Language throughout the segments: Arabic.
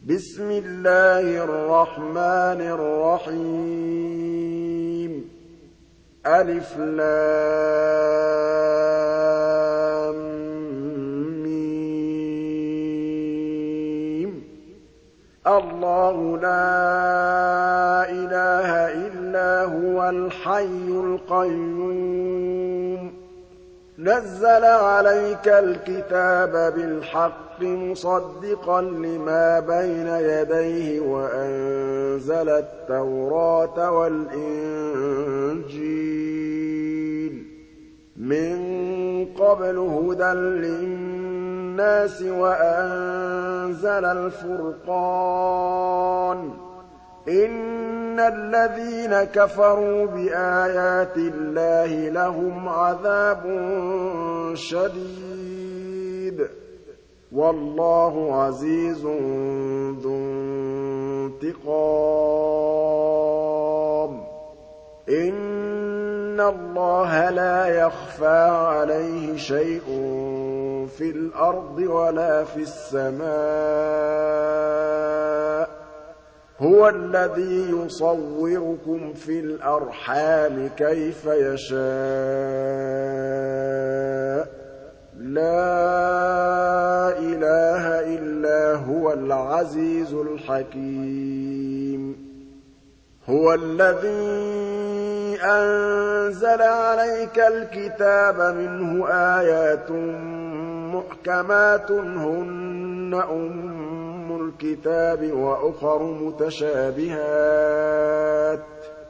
بسم الله الرحمن الرحيم ألف لام ميم الله لا إله إلا هو الحي القيوم نزل عليك الكتاب بالحق مصدقا لما بين يديه وأنزل التوراة والإنجيل من قبل هدى للناس وأنزل الفرقان إن الذين كفروا بآيات الله لهم عذاب شديد والله عزيز ذو انتقام إن الله لا يخفى عليه شيء في الأرض ولا في السماء هو الذي يصوركم في الأرحام كيف يشاء لا إله إلا هو العزيز الحكيم هو الذي أنزل عليك الكتاب منه آيات محكمات هن الكتاب وأخر متشابهات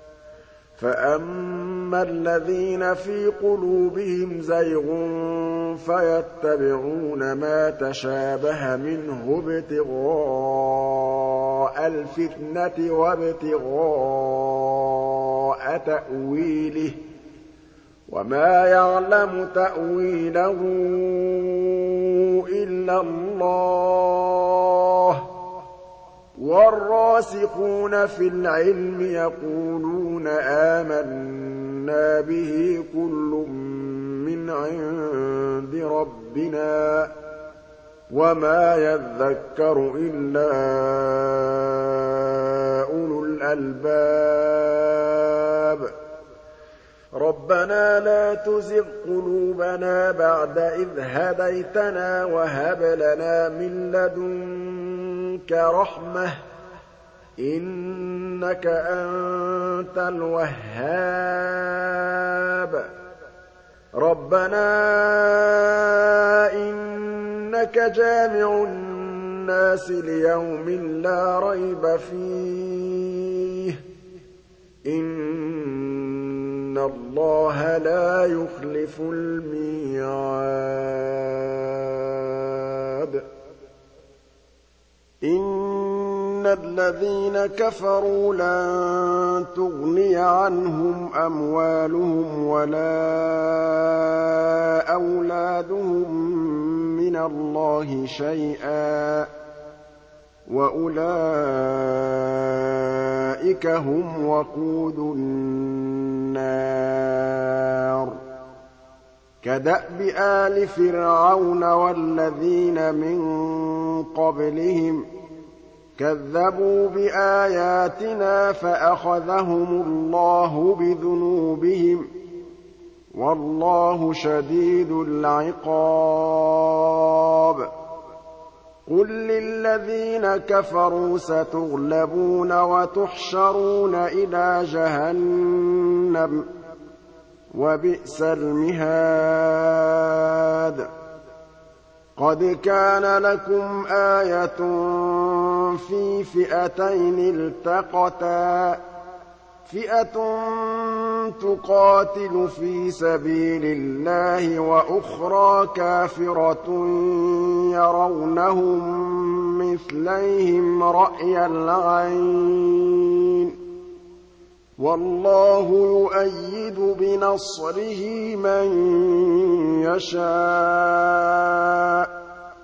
فأما الذين في قلوبهم زيغ فيتبعون ما تشابه منه ابتغاء الفتنة وابتغاء تأويله وما يعلم تأويله إلا الله والراسخون في العلم يقولون آمنا به كل من عند ربنا وما يذكر إلا أولو الألباب ربنا لا تزغ قلوبنا بعد إذ هديتنا وهب لنا من لدنك رحمة إنك أنت الوهاب ربنا إنك جامع الناس ليوم لا ريب فيه إن الله لا يخلف الميعاد إن الذين كفروا لن تغني عنهم أموالهم ولا أولادهم من الله شيئا وأولئك هم وقود النار كدأب آل فرعون والذين من قبلهم كذبوا بآياتنا فأخذهم الله بذنوبهم والله شديد العقاب قل للذين كفروا ستغلبون وتحشرون إلى جهنم وبئس المهاد قد كان لكم آية في فئتين التقتا فئة تقاتل في سبيل الله وأخرى كافرة يرونهم مثليهم رأي العين والله يؤيد بنصره من يشاء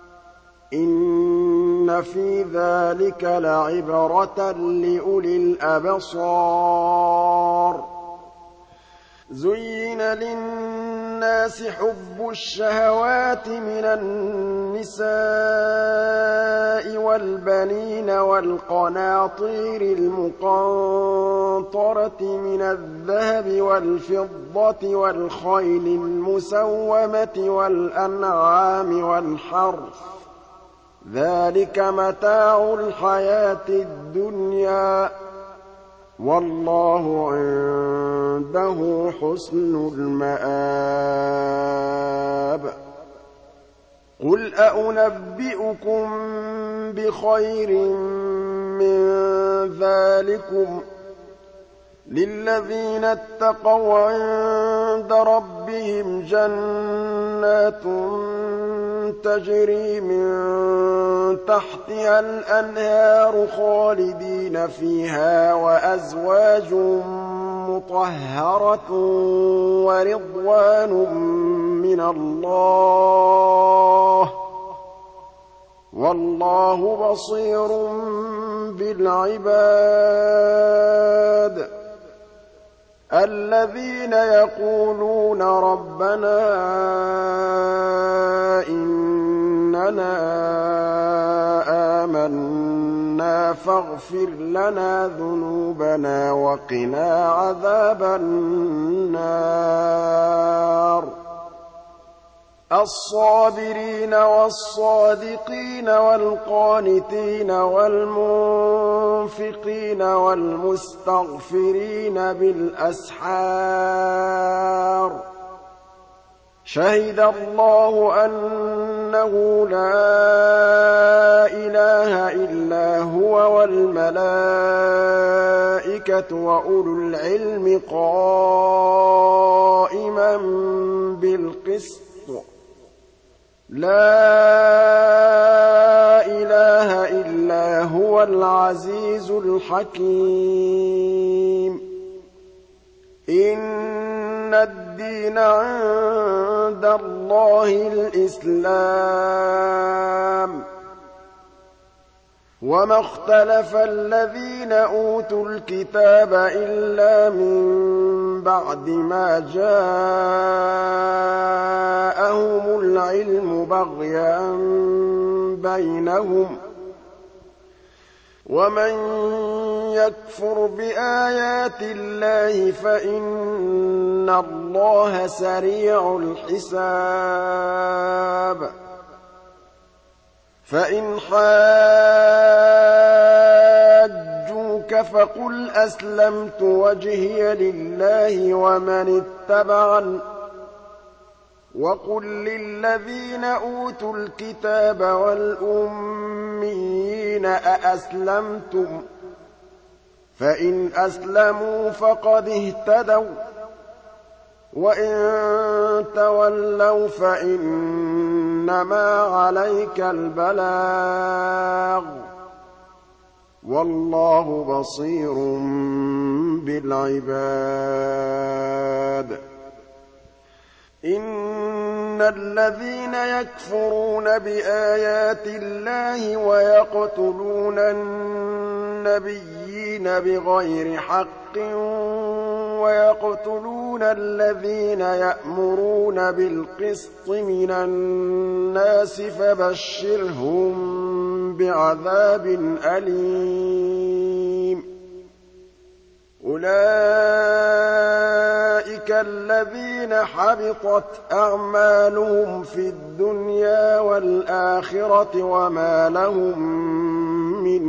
إن في ذلك لعبرة لأولي الأبصار زين للناس النَّاسِ حُبُّ الشَّهَوَاتِ مِنَ النِّسَاءِ وَالْبَنِينَ وَالْقَنَاطِيرِ الْمُقَنطَرَةِ مِنَ الذَّهَبِ وَالْفِضَّةِ وَالْخَيْلِ الْمُسَوَّمَةِ وَالْأَنْعَامِ وَالْحَرْثِ ۗ ذَٰلِكَ مَتَاعُ الْحَيَاةِ الدُّنْيَا ۖ وَاللَّهُ عِندَهُ حُسْنُ الْمَآبِ. قُلْ أَؤُنَبِّئُكُم بِخَيْرٍ مِّن ذَٰلِكُمْ ۚ لِلَّذِينَ اتَّقَوْا عِندَ رَبِّهِمْ جَنَّاتٌ تَجْرِي مِن تَحْتِهَا الْأَنْهَارُ خَالِدِينَ فِيهَا وَأَزْوَاجٌ مُّطَهَّرَةٌ وَرِضْوَانٌ مِّنَ اللَّهِ ۗ وَاللَّهُ بَصِيرٌ بِالْعِبَادِ. الَّذِينَ يَقُولُونَ رَبَّنَا إِنَّنَا آمَنَّا فَاغْفِرْ لَنَا ذُنُوبَنَا وَقِنَا عَذَابَ النَّارِ. الصَّابِرِينَ وَالصَّادِقِينَ وَالْقَانِتِينَ وَالْمُنفِقِينَ وَالْمُسْتَغْفِرِينَ بِالْأَسْحَارِ ۖ شَهِدَ اللَّهُ أَنَّهُ لَا إِلَٰهَ إِلَّا هُوَ وَالْمَلَائِكَةُ وَأُولُو الْعِلْمِ قَائِمًا بِالْقِسْطِ ۚ لَا إِلَٰهَ إِلَّا هُوَ الْعَزِيزُ الْحَكِيمُ. إِنَّ الدِّينَ عِندَ اللَّهِ الْإِسْلَامُ ۗ وَمَا اخْتَلَفَ الَّذِينَ أُوتُوا الْكِتَابَ إِلَّا مِن بَعْدِ مَا جَاءَهُمُ الْعِلْمُ بَغْيًا بَيْنَهُمْ ۗ وَمَن يَكْفُرْ بِآيَاتِ اللَّهِ فَإِنَّ اللَّهَ سَرِيعُ الْحِسَابِ. فَإِنْ حَاجُّوكَ فَقُلْ أَسْلَمْتُ وَجْهِيَ لِلَّهِ وَمَنِ اتَّبَعَنِ ۗ وَقُل لِّلَّذِينَ أُوتُوا الْكِتَابَ وَالْأُمِّيِّينَ أَأَسْلَمْتُمْ ۚ فَإِنْ أَسْلَمُوا فَقَدِ اهْتَدَوا ۖ وَّإِن تَوَلَّوْا فَإِنَّمَا عَلَيْكَ الْبَلَاغُ ۗ وَاللَّهُ بَصِيرٌ بِالْعِبَادِ. إِنَّ الَّذِينَ يَكْفُرُونَ بِآيَاتِ اللَّهِ وَيَقْتُلُونَ النَّبِيِّينَ بِغَيْرِ حَقٍّ وَيَقْتُلُونَ الَّذِينَ يَأْمُرُونَ بِالْقِسْطِ مِنَ النَّاسِ فَبَشِّرْهُم بِعَذَابٍ أَلِيمٍ. أُولَٰئِكَ الَّذِينَ حَبِطَتْ أَعْمَالُهُمْ فِي الدُّنْيَا وَالْآخِرَةِ وَمَا لَهُم مِّن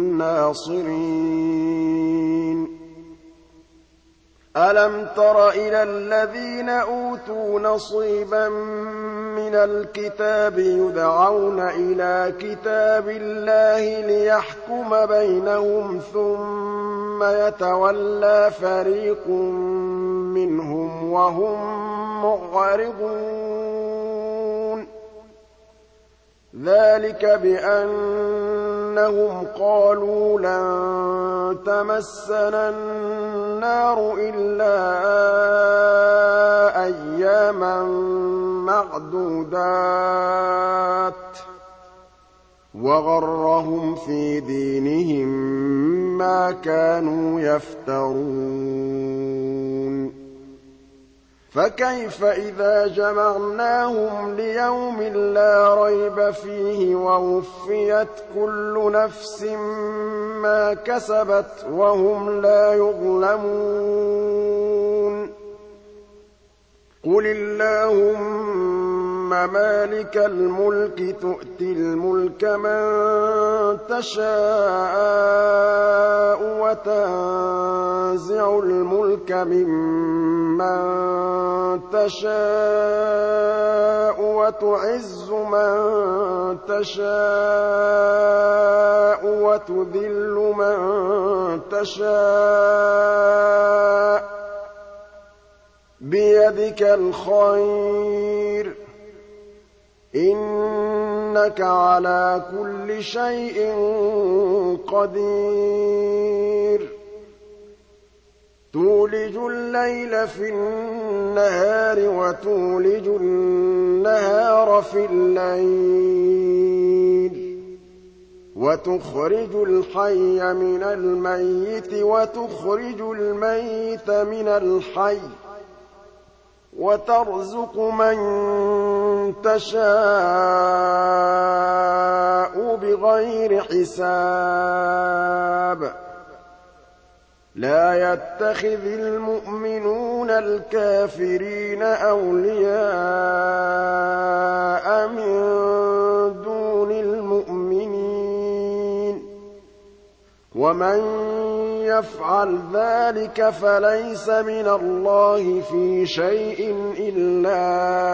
نَّاصِرِينَ. أَلَمْ تَرَ إِلَى الَّذِينَ أُوتُوا نَصِيبًا مِّنَ الْكِتَابِ يُدْعَوْنَ إِلَىٰ كِتَابِ اللَّهِ لِيَحْكُمَ بَيْنَهُمْ ثُمَّ يَتَوَلَّىٰ فَرِيقٌ مِّنْهُمْ وَهُم مُّعْرِضُونَ. ذَٰلِكَ بِأَنَّهُمْ قَالُوا لَن تَمَسَّنَا النَّارُ إِلَّا أَيَّامًا مَّعْدُودَاتٍ ۖ وَغَرَّهُمْ فِي دِينِهِم مَّا كَانُوا يَفْتَرُونَ. فَكَيْفَ إِذَا جَمَعْنَاهُمْ لِيَوْمٍ لَّا رَيْبَ فِيهِ وَوُفِّيَتْ كُلُّ نَفْسٍ مَّا كَسَبَتْ وَهُمْ لَا يُظْلَمُونَ قُلِ اللَّهُمَّ مَالِكَ الْمُلْكِ تُؤْتِي الْمُلْكَ مَن تَشَاءُ وَتَنزِعُ الْمُلْكَ مِمَّن تَشَاءُ وَتُعِزُّ مَن تَشَاءُ وَتُذِلُّ مَن تَشَاءُ ۖ بِيَدِكَ الْخَيْرُ ۖ إِنَّكَ عَلَىٰ كُلِّ شَيْءٍ قَدِيرٌ تُولِجُ اللَّيْلَ فِي النَّهَارِ وَتُولِجُ النَّهَارَ فِي اللَّيْلِ وَتُخْرِجُ الْحَيَّ مِنَ الْمَيِّتِ وَتُخْرِجُ الْمَيِّتَ مِنَ الْحَيِّ وَتَرْزُقُ مَن تَشَاءُ بِغَيْرِ حِسَابٍ لَا يَتَّخِذِ الْمُؤْمِنُونَ الْكَافِرِينَ أَوْلِيَاءَ مِن دُونِ الْمُؤْمِنِينَ ۖ وَمَن يَفْعَلْ ذَٰلِكَ فَلَيْسَ مِنَ اللَّهِ فِي شَيْءٍ إِلَّا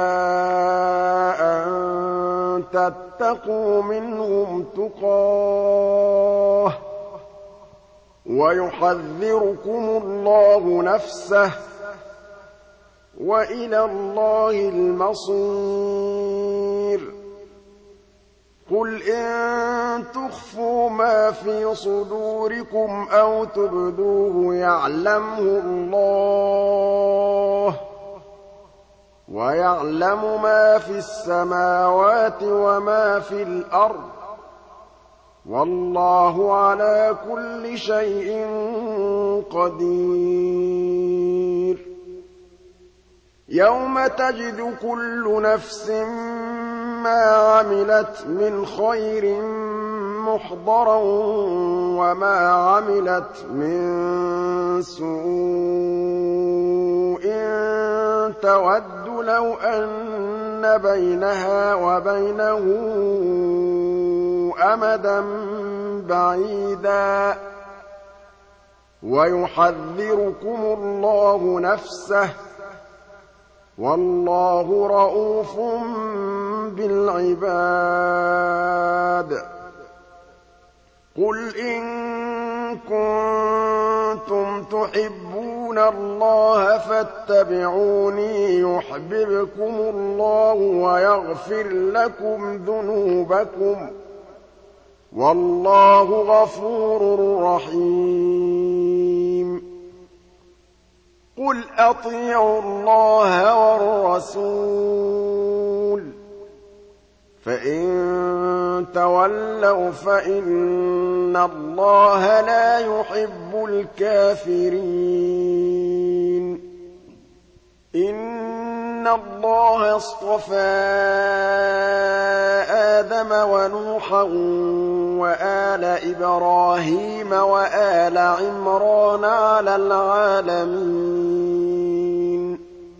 أَن تَتَّقُوا مِنْهُمْ تُقَاةً ۗ وَيُحَذِّرُكُمُ اللَّهُ نَفْسَهُ ۗ وَإِلَى اللَّهِ الْمَصِيرُ قُلْ إِن تُخْفُوا مَا فِي صُدُورِكُمْ أَوْ تُبْدُوهُ يَعْلَمْهُ اللَّهُ ۗ وَيَعْلَمُ مَا فِي السَّمَاوَاتِ وَمَا فِي الْأَرْضِ ۗ وَاللَّهُ عَلَىٰ كُلِّ شَيْءٍ قَدِيرٌ يَوْمَ تَجِدُ كُلُّ نَفْسٍ مَّا عَمِلَتْ مِنْ خَيْرٍ مُّحْضَرًا وَمَا عَمِلَتْ مِن سُوءٍ تَوَدُّ لَوْ أَنَّ بَيْنَهَا وَبَيْنَهُ أَمَدًا بَعِيدًا وَيُحَذِّرُكُمُ اللَّهُ نَفْسَهُ ۗ وَاللَّهُ رَءُوفٌ بِالْعِبَادِ قُلْ إِن كُنتُمْ تُحِبُّونَ اللَّهَ فَاتَّبِعُونِي يُحْبِبْكُمُ اللَّهُ وَيَغْفِرْ لَكُمْ ذُنُوبَكُمْ ۗ وَاللَّهُ غَفُورٌ رَّحِيمٌ قُلْ أَطِيعُوا اللَّهَ وَالرَّسُولَ ۖ فَإِن تَوَلَّوْا فَإِنَّ اللَّهَ لَا يُحِبُّ الْكَافِرِينَ إِنَّ اللَّهَ اصْطَفَىٰ آدَمَ وَنُوحًا وَآلَ إِبْرَاهِيمَ وَآلَ عِمْرَانَ عَلَى الْعَالَمِينَ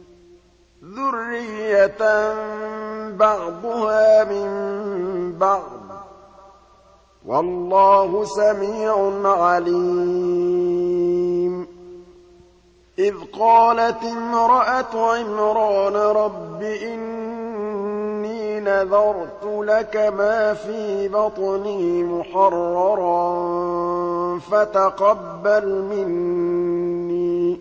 ذُرِّيَّةً بَعْضُهَا مِن بَعْضٍ ۗ وَاللَّهُ سَمِيعٌ عَلِيمٌ إِذْ قَالَتِ امْرَأَتُ عِمْرَانَ رَبِّ إِنِّي نَذَرْتُ لَكَ مَا فِي بَطْنِي مُحَرَّرًا فَتَقَبَّلْ مِنِّي ۖ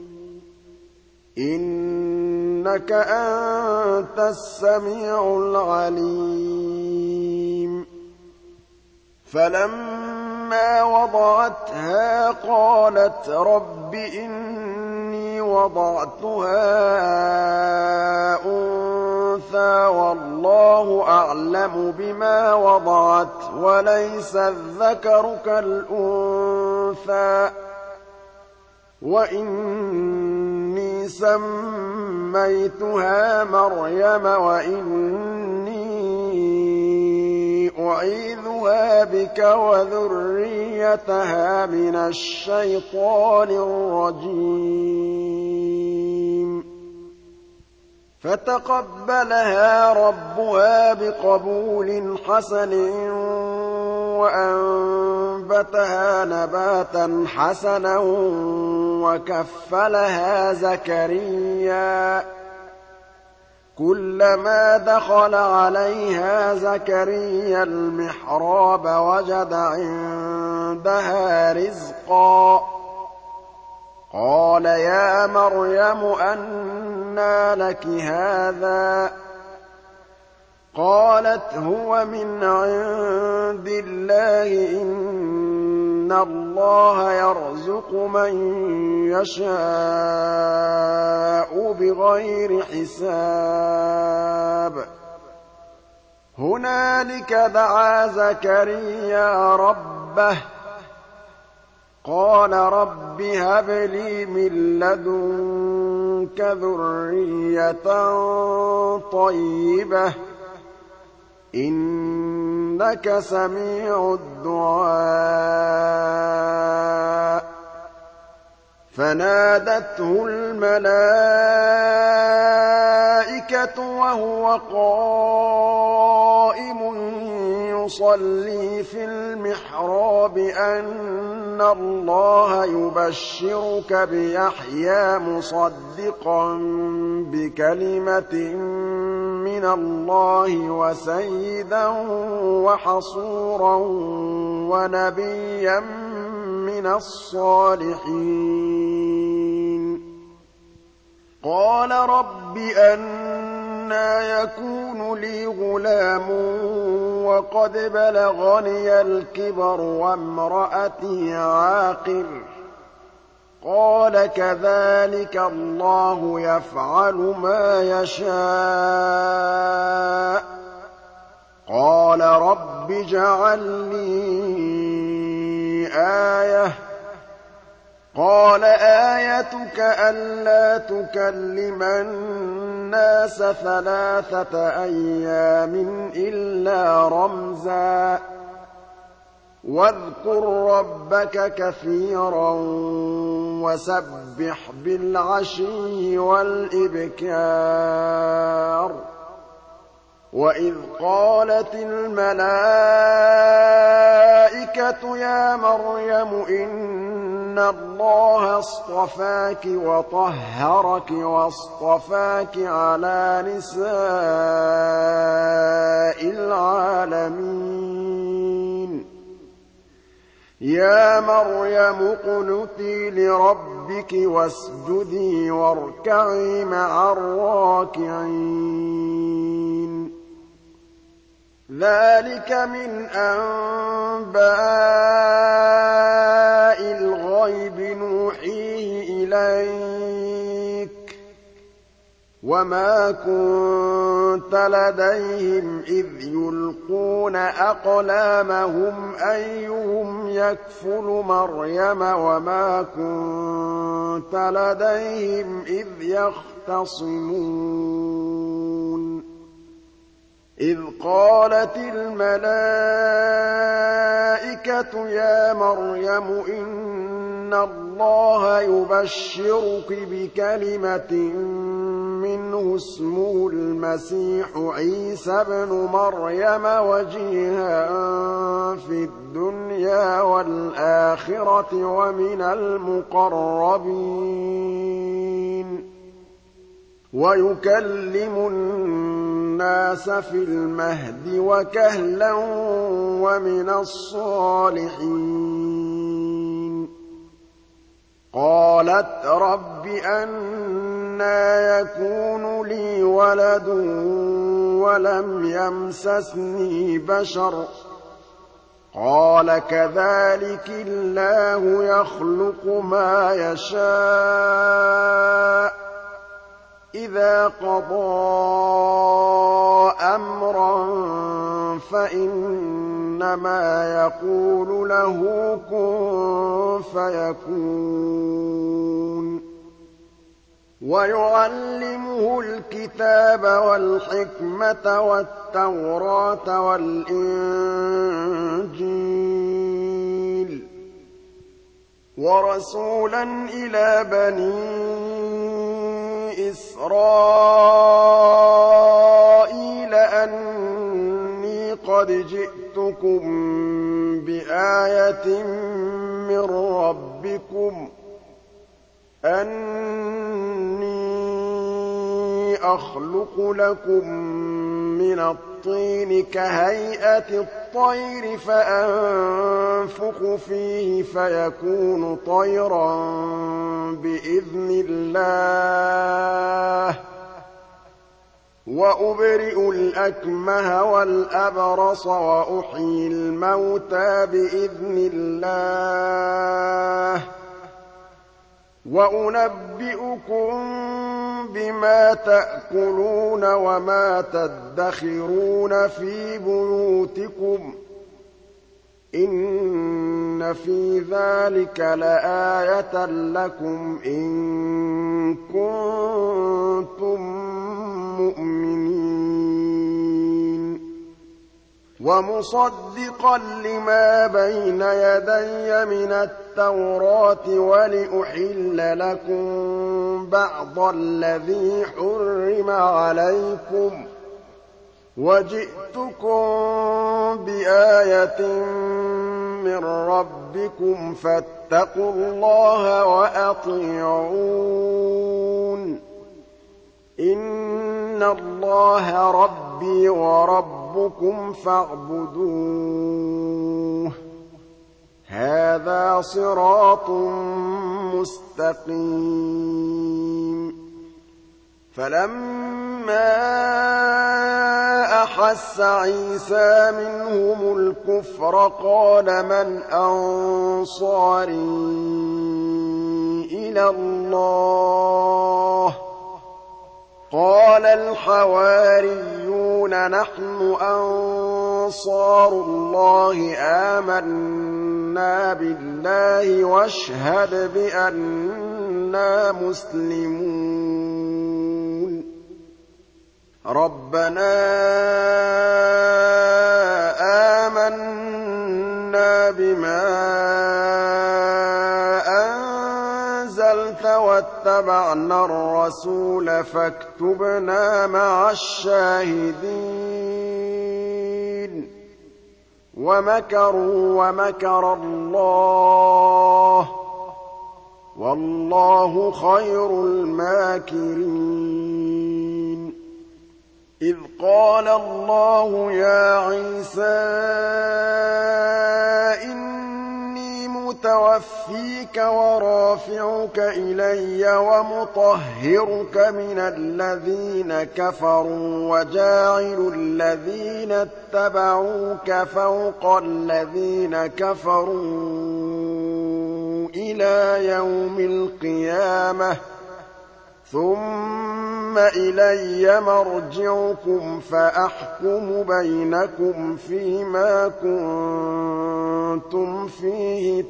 إِنَّكَ أَنتَ السَّمِيعُ الْعَلِيمُ فَلَمَّا وَضَعَتْهَا قَالَتْ رَبِّ إِنِّي وَضَعْتُهَا أُنثَىٰ وَاللَّهُ أَعْلَمُ بِمَا وَضَعَتْ وَلَيْسَ الذَّكَرُ كَالْأُنثَىٰ وَإِنِّي سَمَّيْتُهَا مَرْيَمَ وَإِنِّي أُعِيذُهَا بِكَ وَذُرِّيَّتَهَا مِنَ الشَّيْطَانِ الرَّجِيمِ فَتَقَبَّلَهَا رَبُّهَا بِقَبُولٍ حَسَنٍ وَأَنبَتَهَا نَبَاتًا حَسَنًا وَكَفَّلَهَا زَكَرِيَّا ۖ كُلَّمَا دَخَلَ عَلَيْهَا زَكَرِيَّا الْمِحْرَابَ وَجَدَ عِندَهَا رِزْقًا قَالَ يَا مَرْيَمُ أَنَّىٰ لَكِ هَٰذَا ۖ قَالَتْ هُوَ مِنْ عِندِ اللَّهِ ۖ إِنَّ اللَّهَ يَرْزُقُ مَن يَشَاءُ بِغَيْرِ حِسَابٍ هُنَالِكَ دَعَا زَكَرِيَّا رَبَّهُ قَالَ رَبِّ هَبْ لِي مِن لَّدُنكَ ذُرِّيَّةً طَيِّبَةً ۖ إِنَّكَ سَمِيعُ الدُّعَاءِ فَنَادَتْهُ الْمَلَائِكَةُ وَهُوَ قَائِمٌ يُصَلِّي فِي الْمِحْرَابِ أَنَّ اللَّهَ يُبَشِّرُكَ بِيَحْيَىٰ مُصَدِّقًا بِكَلِمَةٍ مِّنَ اللَّهِ وَسَيِّدًا وَحَصُورًا وَنَبِيًّا مِّنَ الصَّالِحِينَ قَالَ رَبِّ أَنَّىٰ يَكُونُ لِي غُلَامٌ وَقَدْ بَلَغَنِيَ الْكِبَرُ وَامْرَأَتِي عَاقِرٌ ۖ قَالَ كَذَٰلِكَ اللَّهُ يَفْعَلُ مَا يَشَاءُ ۖ قَالَ رَبِّ اجْعَل لِّي آيَةً ۖ قَالَ آيَتُكَ أَلَّا تُكَلِّمَ النَّاسَ ثَلَاثَةَ أَيَّامٍ إِلَّا رَمْزًا ۗ وَاذْكُر رَّبَّكَ كَثِيرًا وَسَبِّحْ بِالْعَشِيِّ وَالْإِبْكَارِ وَإِذْ قَالَتِ الْمَلَائِكَةُ يَا مَرْيَمُ إِنَّ اللَّهَ اصْطَفَاكِ وَطَهَّرَكِ وَاصْطَفَاكِ عَلَىٰ نِسَاءِ الْعَالَمِينَ يَا مَرْيَمُ اقْنُتِي لِرَبِّكِ وَاسْجُدِي وَارْكَعِي مَعَ الرَّاكِعِينَ ذَٰلِكَ مِنْ أَنبَاءِ الْغَيْبِ نُوحِيهِ إِلَيْكَ ۖ وَمَا كُنتَ لَدَيْهِمْ إِذْ يُلْقُونَ أَقْلَامَهُمْ أَيُّهُمْ يَكْفُلُ مَرْيَمَ وَمَا كُنتَ لَدَيْهِمْ إِذْ يَخْتَصِمُونَ إِذْ قَالَتِ الْمَلَائِكَةُ يَا مَرْيَمُ إِنَّ اللَّهَ يُبَشِّرُكِ بِكَلِمَةٍ مِّنْهُ اسْمُهُ الْمَسِيحُ عِيسَى ابْنُ مَرْيَمَ وَجِيهًا فِي الدُّنْيَا وَالْآخِرَةِ وَمِنَ الْمُقَرَّبِينَ وَيُكَلِّمُ النَّاسَ فِي الْمَهْدِ وَكَهْلًا وَمِنَ الصَّالِحِينَ قَالَتْ رَبِّ أَنَّىٰ يَكُونُ لِي وَلَدٌ وَلَمْ يَمْسَسْنِي بَشَرٌ ۖ قَالَ كَذَٰلِكِ اللَّهُ يَخْلُقُ مَا يَشَاءُ ۚ إِذَا قَضَىٰ أَمْرًا فَإِنَّمَا يَقُولُ لَهُ كُن فَيَكُونُ وَيُعَلِّمُهُ الْكِتَابَ وَالْحِكْمَةَ وَالتَّوْرَاةَ وَالْإِنجِيلَ وَرَسُولًا إِلَىٰ بَنِي إِسْرَائِيلَ أَنِّي قَدْ جِئْتُكُم بِآيَةٍ مِّن رَّبِّكُمْ أَنِّي أَخْلُقُ لَكُم مِّنَ الطِّينِ كَهَيْئَةِ الطَّيْرِ فَأَنفُخُ فِيهِ فَيَكُونُ طَيْرًا بِإِذْنِ اللَّهِ ۖ وَأُبْرِئُ الْأَكْمَهَ وَالْأَبْرَصَ وَأُحْيِي الْمَوْتَىٰ بِإِذْنِ اللَّهِ ۖ وَأُنَبِّئُكُم بِمَا تَأْكُلُونَ وَمَا تَدَّخِرُونَ فِي بُيُوتِكُمْ ۚ إِنَّ فِي ذَٰلِكَ لَآيَةً لَّكُمْ إِن كُنتُم مُّؤْمِنِينَ وَمُصَدِّقًا لِّمَا بَيْنَ يَدَيَّ مِنَ التَّوْرَاةِ وَلِأُحِلَّ لَكُم بَعْضَ الَّذِي حُرِّمَ عَلَيْكُمْ ۚ وَجِئْتُكُم بِآيَةٍ مِّن رَّبِّكُمْ فَاتَّقُوا اللَّهَ وَأَطِيعُونِ ۚ إِنَّ اللَّهَ رَبِّي وَرَبُّكُمْ فَاعْبُدُوهُ ۚ هَٰذَا صِرَاطٌ مُّسْتَقِيمٌ فَلَمَّا أَحَسَّ عِيسَىٰ مِنْهُمُ الْكُفْرَ قَالَ مَنْ أَنصَارِي إِلَى اللَّهِ ۖ قَالَ الْحَوَارِيُّونَ نَحْنُ أَنصَارُ اللَّهِ آمَنَّا بِاللَّهِ وَاشْهَدْ بِأَنَّا مُسْلِمُونَ رَبَّنَا آمَنَّا بِمَا أَنزَلْتَ وَاتَّبَعْنَا الرَّسُولَ فَاكْتُبْنَا مَعَ الشَّاهِدِينَ وَمَكَرُوا وَمَكَرَ اللَّهُ ۖ وَاللَّهُ خَيْرُ الْمَاكِرِينَ إِذْ قَالَ اللَّهُ يَا عِيسَىٰ إِنِّي مُتَوَفِّيكَ وَرَافِعُكَ إِلَيَّ وَمُطَهِّرُكَ مِنَ الَّذِينَ كَفَرُوا وَجَاعِلُ الَّذِينَ اتَّبَعُوكَ فَوْقَ الَّذِينَ كَفَرُوا إِلَىٰ يَوْمِ الْقِيَامَةِ ۖ ثُمَّ إِلَيَّ مَرْجِعُكُمْ فَأَحْكُمُ بَيْنَكُمْ فِيمَا كُنتُمْ فِيهِ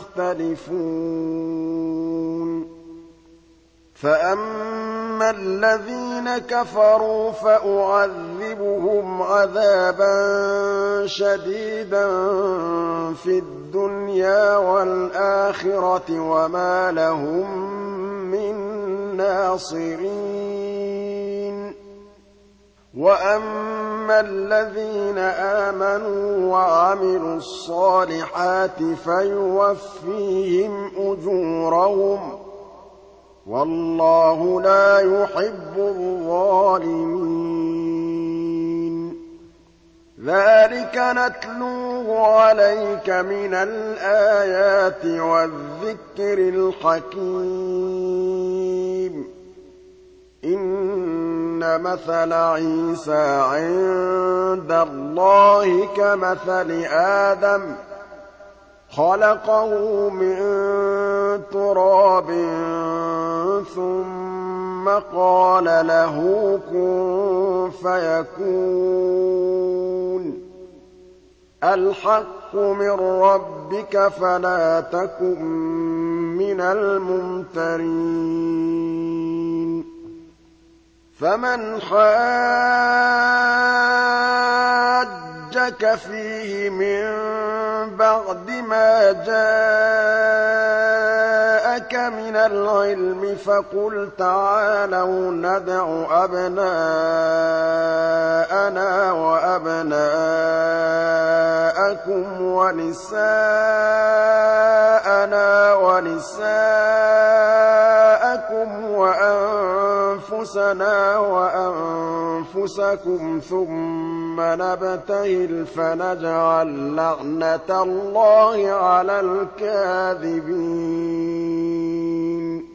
تَخْتَلِفُونَ فَأَمَّا الَّذِينَ كَفَرُوا فَأُعَذِّبُهُمْ عَذَابًا شَدِيدًا فِي الدُّنْيَا وَالْآخِرَةِ وَمَا لَهُم مِّن نَّاصِرِينَ وَأَمَّا الَّذِينَ آمَنُوا وَعَمِلُوا الصَّالِحَاتِ فَيُوَفِّيهِمْ أُجُورَهُمْ ۗ وَاللَّهُ لَا يُحِبُّ الظَّالِمِينَ ذَٰلِكَ نَتْلُوهُ عَلَيْكَ مِنَ الْآيَاتِ وَالذِّكْرِ الْحَكِيمِ إِنَّ مَثَلَ عِيسَىٰ عِندَ اللَّهِ كَمَثَلِ آدَمَ ۖ خَلَقَهُ مِن تُرَابٍ ثُمَّ قَالَ لَهُ كُن فَيَكُونُ الْحَقُّ مِن رَّبِّكَ فَلَا تَكُن مِّنَ الْمُمْتَرِينَ فَمَنْ حَاجَّكَ فِيهِ مِن بَعْدِ مَا جَاءَكَ مِنَ الْعِلْمِ فَقُلْ تَعَالَوْا نَدْعُ أَبْنَاءَنَا وَأَبْنَاءَكُمْ وَنِسَاءَنَا وَنِسَاءَكُمْ وَأَنفُسَنَا وَأَنفُسَكُمْ ثُمَّ نَبْتَهِلْ فَنَجْعَل لَّعْنَتَ اللَّهِ عَلَى الْكَاذِبِينَ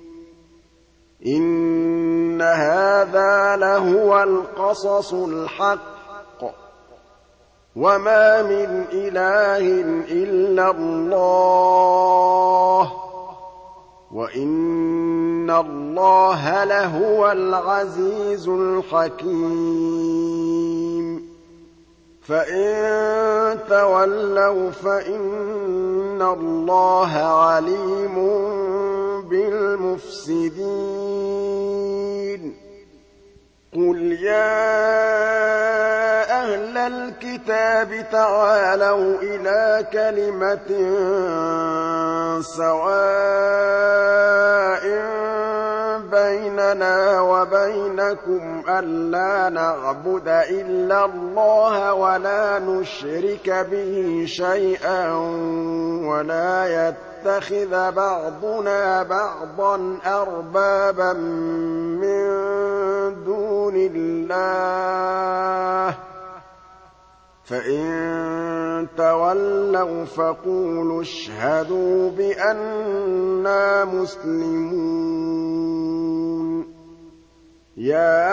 إِنَّ هَٰذَا لَهُوَ الْقَصَصُ الْحَقُّ ۚ وَمَا مِنْ إِلَٰهٍ إِلَّا اللَّهُ ۚ وَإِنَّ اللَّهَ لَهُوَ الْعَزِيزُ الْحَكِيمُ فَإِن تَوَلَّوْا فَإِنَّ اللَّهَ عَلِيمٌ بِالْمُفْسِدِينَ قُلْ يَا أَهْلَ الْكِتَابِ تَعَالَوْا إِلَىٰ كَلِمَةٍ سَوَاءٍ بَيْنَنَا وَبَيْنَكُمْ أَلَّا نَعْبُدَ إِلَّا اللَّهَ وَلَا نُشْرِكَ بِهِ شَيْئًا وَلَا يَتَّخِذَ بَعْضُنَا بَعْضًا أَرْبَابًا مِّن دُونِ اللَّهِ ۚ فَإِن تَوَلَّوْا فَقُولُوا اشْهَدُوا بِأَنَّا مُسْلِمُونَ يَا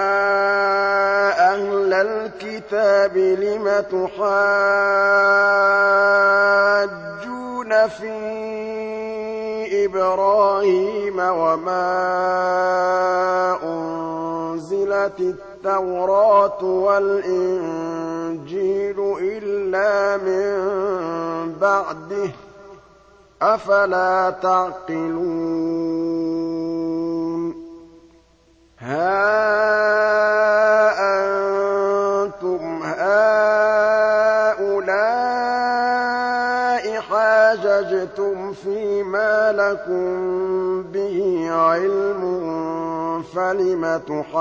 أَهْلَ الْكِتَابِ لِمَ تُحَاجُّونَ فِي إِبْرَاهِيمَ وَمَا أُنزِلَتِ التَّوْرَاةُ وَالْإِنجِيلُ إِلَّا مِن بَعْدِهِ ۚ أَفَلَا تَعْقِلُونَ هَا أَنتُمْ هَٰؤُلَاءِ حَاجَجْتُمْ فِيمَا لَكُم بِهِ عِلْمٌ فَلِمَ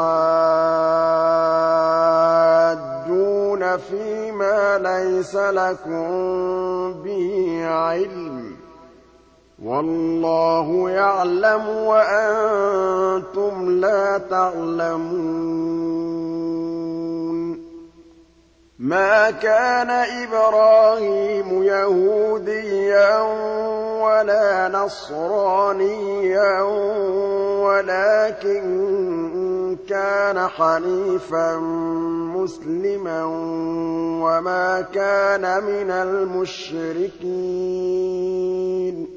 تُحَاجُّونَ فِيمَا لَيْسَ لَكُم بِهِ عِلْمٌ ۚ وَاللَّهُ يَعْلَمُ وَأَنتُمْ لَا تَعْلَمُونَ مَا كَانَ إِبْرَاهِيمُ يَهُودِيًّا وَلَا نَصْرَانِيًّا وَلَٰكِن كَانَ حَنِيفًا مُّسْلِمًا وَمَا كَانَ مِنَ الْمُشْرِكِينَ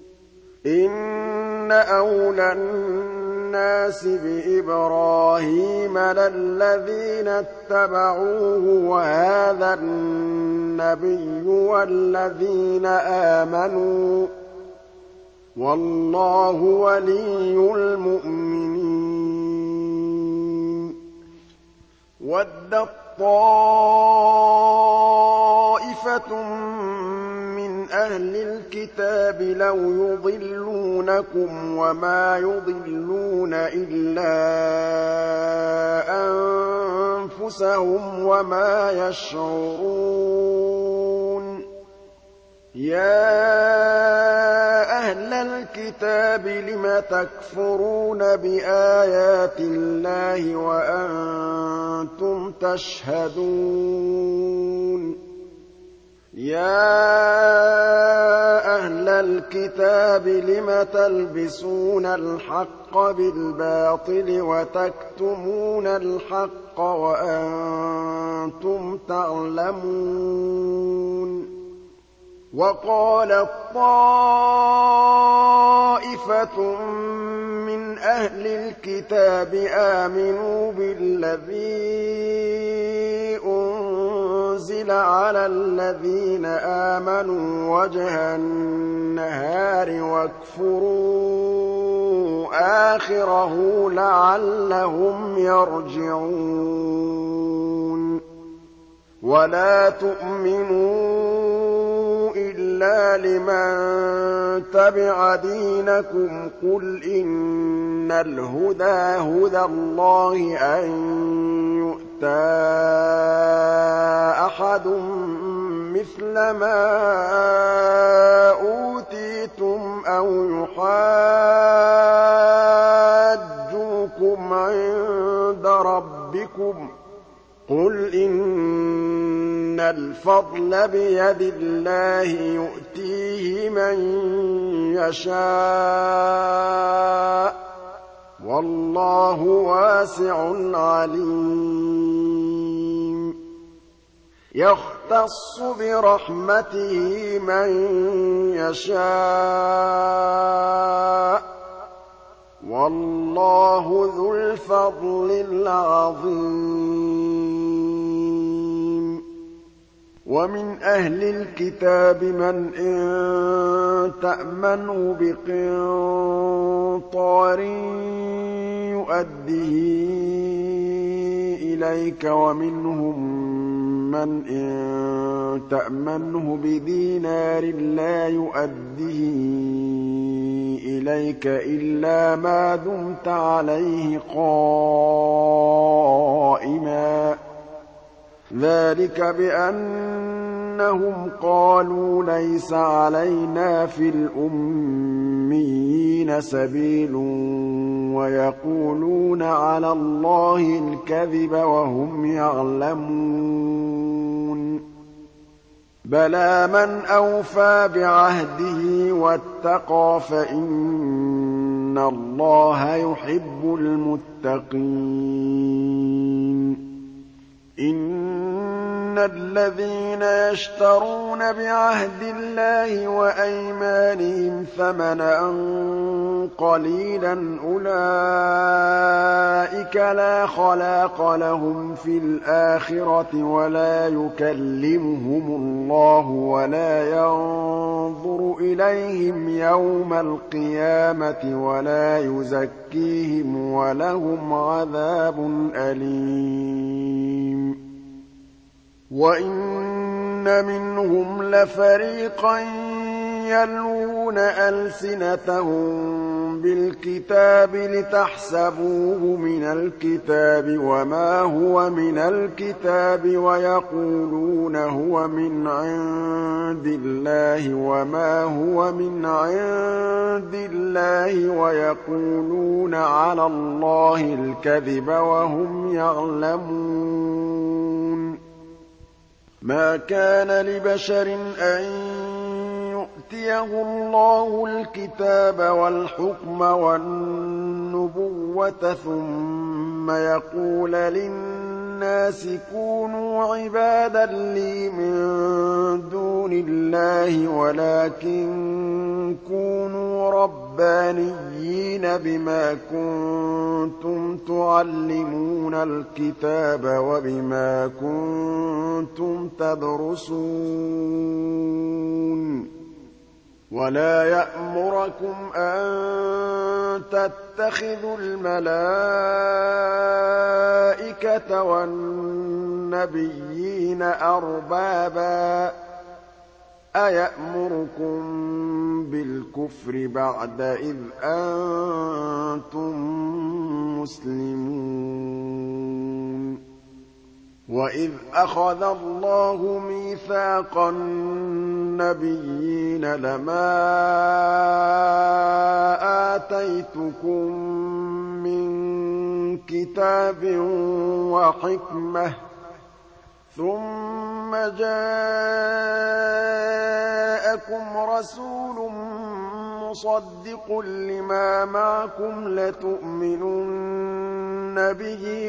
إِنَّ أَوْلَى النَّاسِ بِإِبْرَاهِيمَ لَلَّذِينَ اتَّبَعُوهُ وَهَٰذَا النَّبِيُّ وَالَّذِينَ آمَنُوا ۗ وَاللَّهُ وَلِيُّ الْمُؤْمِنِينَ وَدَّت طَّائِفَةٌ مِّنْ أَهْلِ الْكِتَابِ لَوْ يُضِلُّونَكُمْ وَمَا يُضِلُّونَ إِلَّا أَنفُسَهُمْ وَمَا يَشْعُرُونَ يَا أَهْلَ الْكِتَابِ لِمَ تَكْفُرُونَ بِآيَاتِ اللَّهِ وَأَنتُمْ تَشْهَدُونَ يَا أَهْلَ الْكِتَابِ لِمَ تَلْبِسُونَ الْحَقَّ بِالْبَاطِلِ وَتَكْتُمُونَ الْحَقَّ وَأَنتُمْ تَعْلَمُونَ وَقَالَت طَّائِفَةٌ مِّنْ أَهْلِ الْكِتَابِ آمِنُوا بِالَّذِي أُنزِلَ عَلَى الَّذِينَ آمَنُوا وَجْهَ النَّهَارِ وَاكْفُرُوا آخِرَهُ لَعَلَّهُمْ يَرْجِعُونَ وَلَا تُؤْمِنُوا إِلَّا لِمَن تَبِعَ دِينَكُمْ قُلْ إِنَّ الْهُدَىٰ هُدَى اللَّهِ أَن يُؤْتَىٰ أَحَدٌ مِّثْلَ مَا أُوتِيتُمْ أَوْ يُحَاجُّوكُمْ عِندَ رَبِّكُمْ ۗ قُلْ إِنَّ الْفَضْلَ بِيَدِ اللَّهِ يُؤْتِيهِ مَن يَشَاءُ ۗ وَاللَّهُ وَاسِعٌ عَلِيمٌ يَخْتَصُّ بِرَحْمَتِهِ مَن يَشَاءُ ۗ وَاللَّهُ ذُو الْفَضْلِ الْعَظِيمِ وَمِنْ أَهْلِ الْكِتَابِ مَنْ إِن تَأْمَنْهُ بِقِنطَارٍ يُؤَدِّهِ إِلَيْكَ وَمِنْهُم مَّنْ إِن تَأْمَنْهُ بِدِينَارٍ لَّا يُؤَدِّهِ إِلَيْكَ إِلَّا مَا دُمْتَ عَلَيْهِ قَائِمًا ۗ ذَٰلِكَ بِأَنَّهُمْ قَالُوا لَيْسَ عَلَيْنَا فِي الْأُمِّيِّينَ سَبِيلٌ وَيَقُولُونَ عَلَى اللَّهِ الْكَذِبَ وَهُمْ يَعْلَمُونَ بَلَىٰ مَنْ أَوْفَىٰ بِعَهْدِهِ وَاتَّقَىٰ فَإِنَّ اللَّهَ يُحِبُّ الْمُتَّقِينَ إِنَّ الَّذِينَ يَشْتَرُونَ بِعَهْدِ اللَّهِ وَأَيْمَانِهِمْ ثَمَنًا قَلِيلًا أُولَٰئِكَ لَا خَلَاقَ لَهُمْ فِي الْآخِرَةِ وَلَا يُكَلِّمُهُمُ اللَّهُ وَلَا يَنظُرُ إِلَيْهِمْ يَوْمَ الْقِيَامَةِ وَلَا يُزَكِّيهِمْ وَلَهُمْ عَذَابٌ أَلِيمٌ وَإِنَّ مِنْهُمْ لَفَرِيقًا يَلْوُونَ أَلْسِنَتَهُم بِالْكِتَابِ لِتَحْسَبُوهُ مِنَ الْكِتَابِ وَمَا هُوَ مِنَ الْكِتَابِ وَيَقُولُونَ هُوَ مِنْ عِندِ اللَّهِ وَمَا هُوَ مِنْ عِندِ اللَّهِ وَيَقُولُونَ عَلَى اللَّهِ الْكَذِبَ وَهُمْ يَعْلَمُونَ مَا كَانَ لِبَشَرٍ أَن يُؤْتِيَهُ اللَّهُ الْكِتَابَ وَالْحُكْمَ وَالنُّبُوَّةَ ثُمَّ يَقُولَ لِلنَّاسِ كُونُوا عِبَادًا لِّي مِن دُونِ اللَّهِ وَلَٰكِن كُونُوا رَبَّانِيِّينَ بِمَا كُنتُمْ تُعَلِّمُونَ الْكِتَابَ وَبِمَا كُنتُمْ تَدْرُسُونَ وَلَا يَأْمُرَكُمْ أَن تَتَّخِذُوا الْمَلَائِكَةَ وَالنَّبِيِّينَ أَرْبَابًا ۗ أَيَأْمُرُكُم بِالْكُفْرِ بَعْدَ إِذْ أَنتُم مُّسْلِمُونَ وَإِذْ أَخَذَ اللَّهُ مِيثَاقَ النَّبِيِّينَ لَمَا آتَيْتُكُم مِّن كِتَابٍ وَحِكْمَةٍ ثُمَّ جَاءَكُمْ رَسُولٌ مُّصَدِّقٌ لِّمَا مَعَكُمْ لَتُؤْمِنُنَّ بِهِ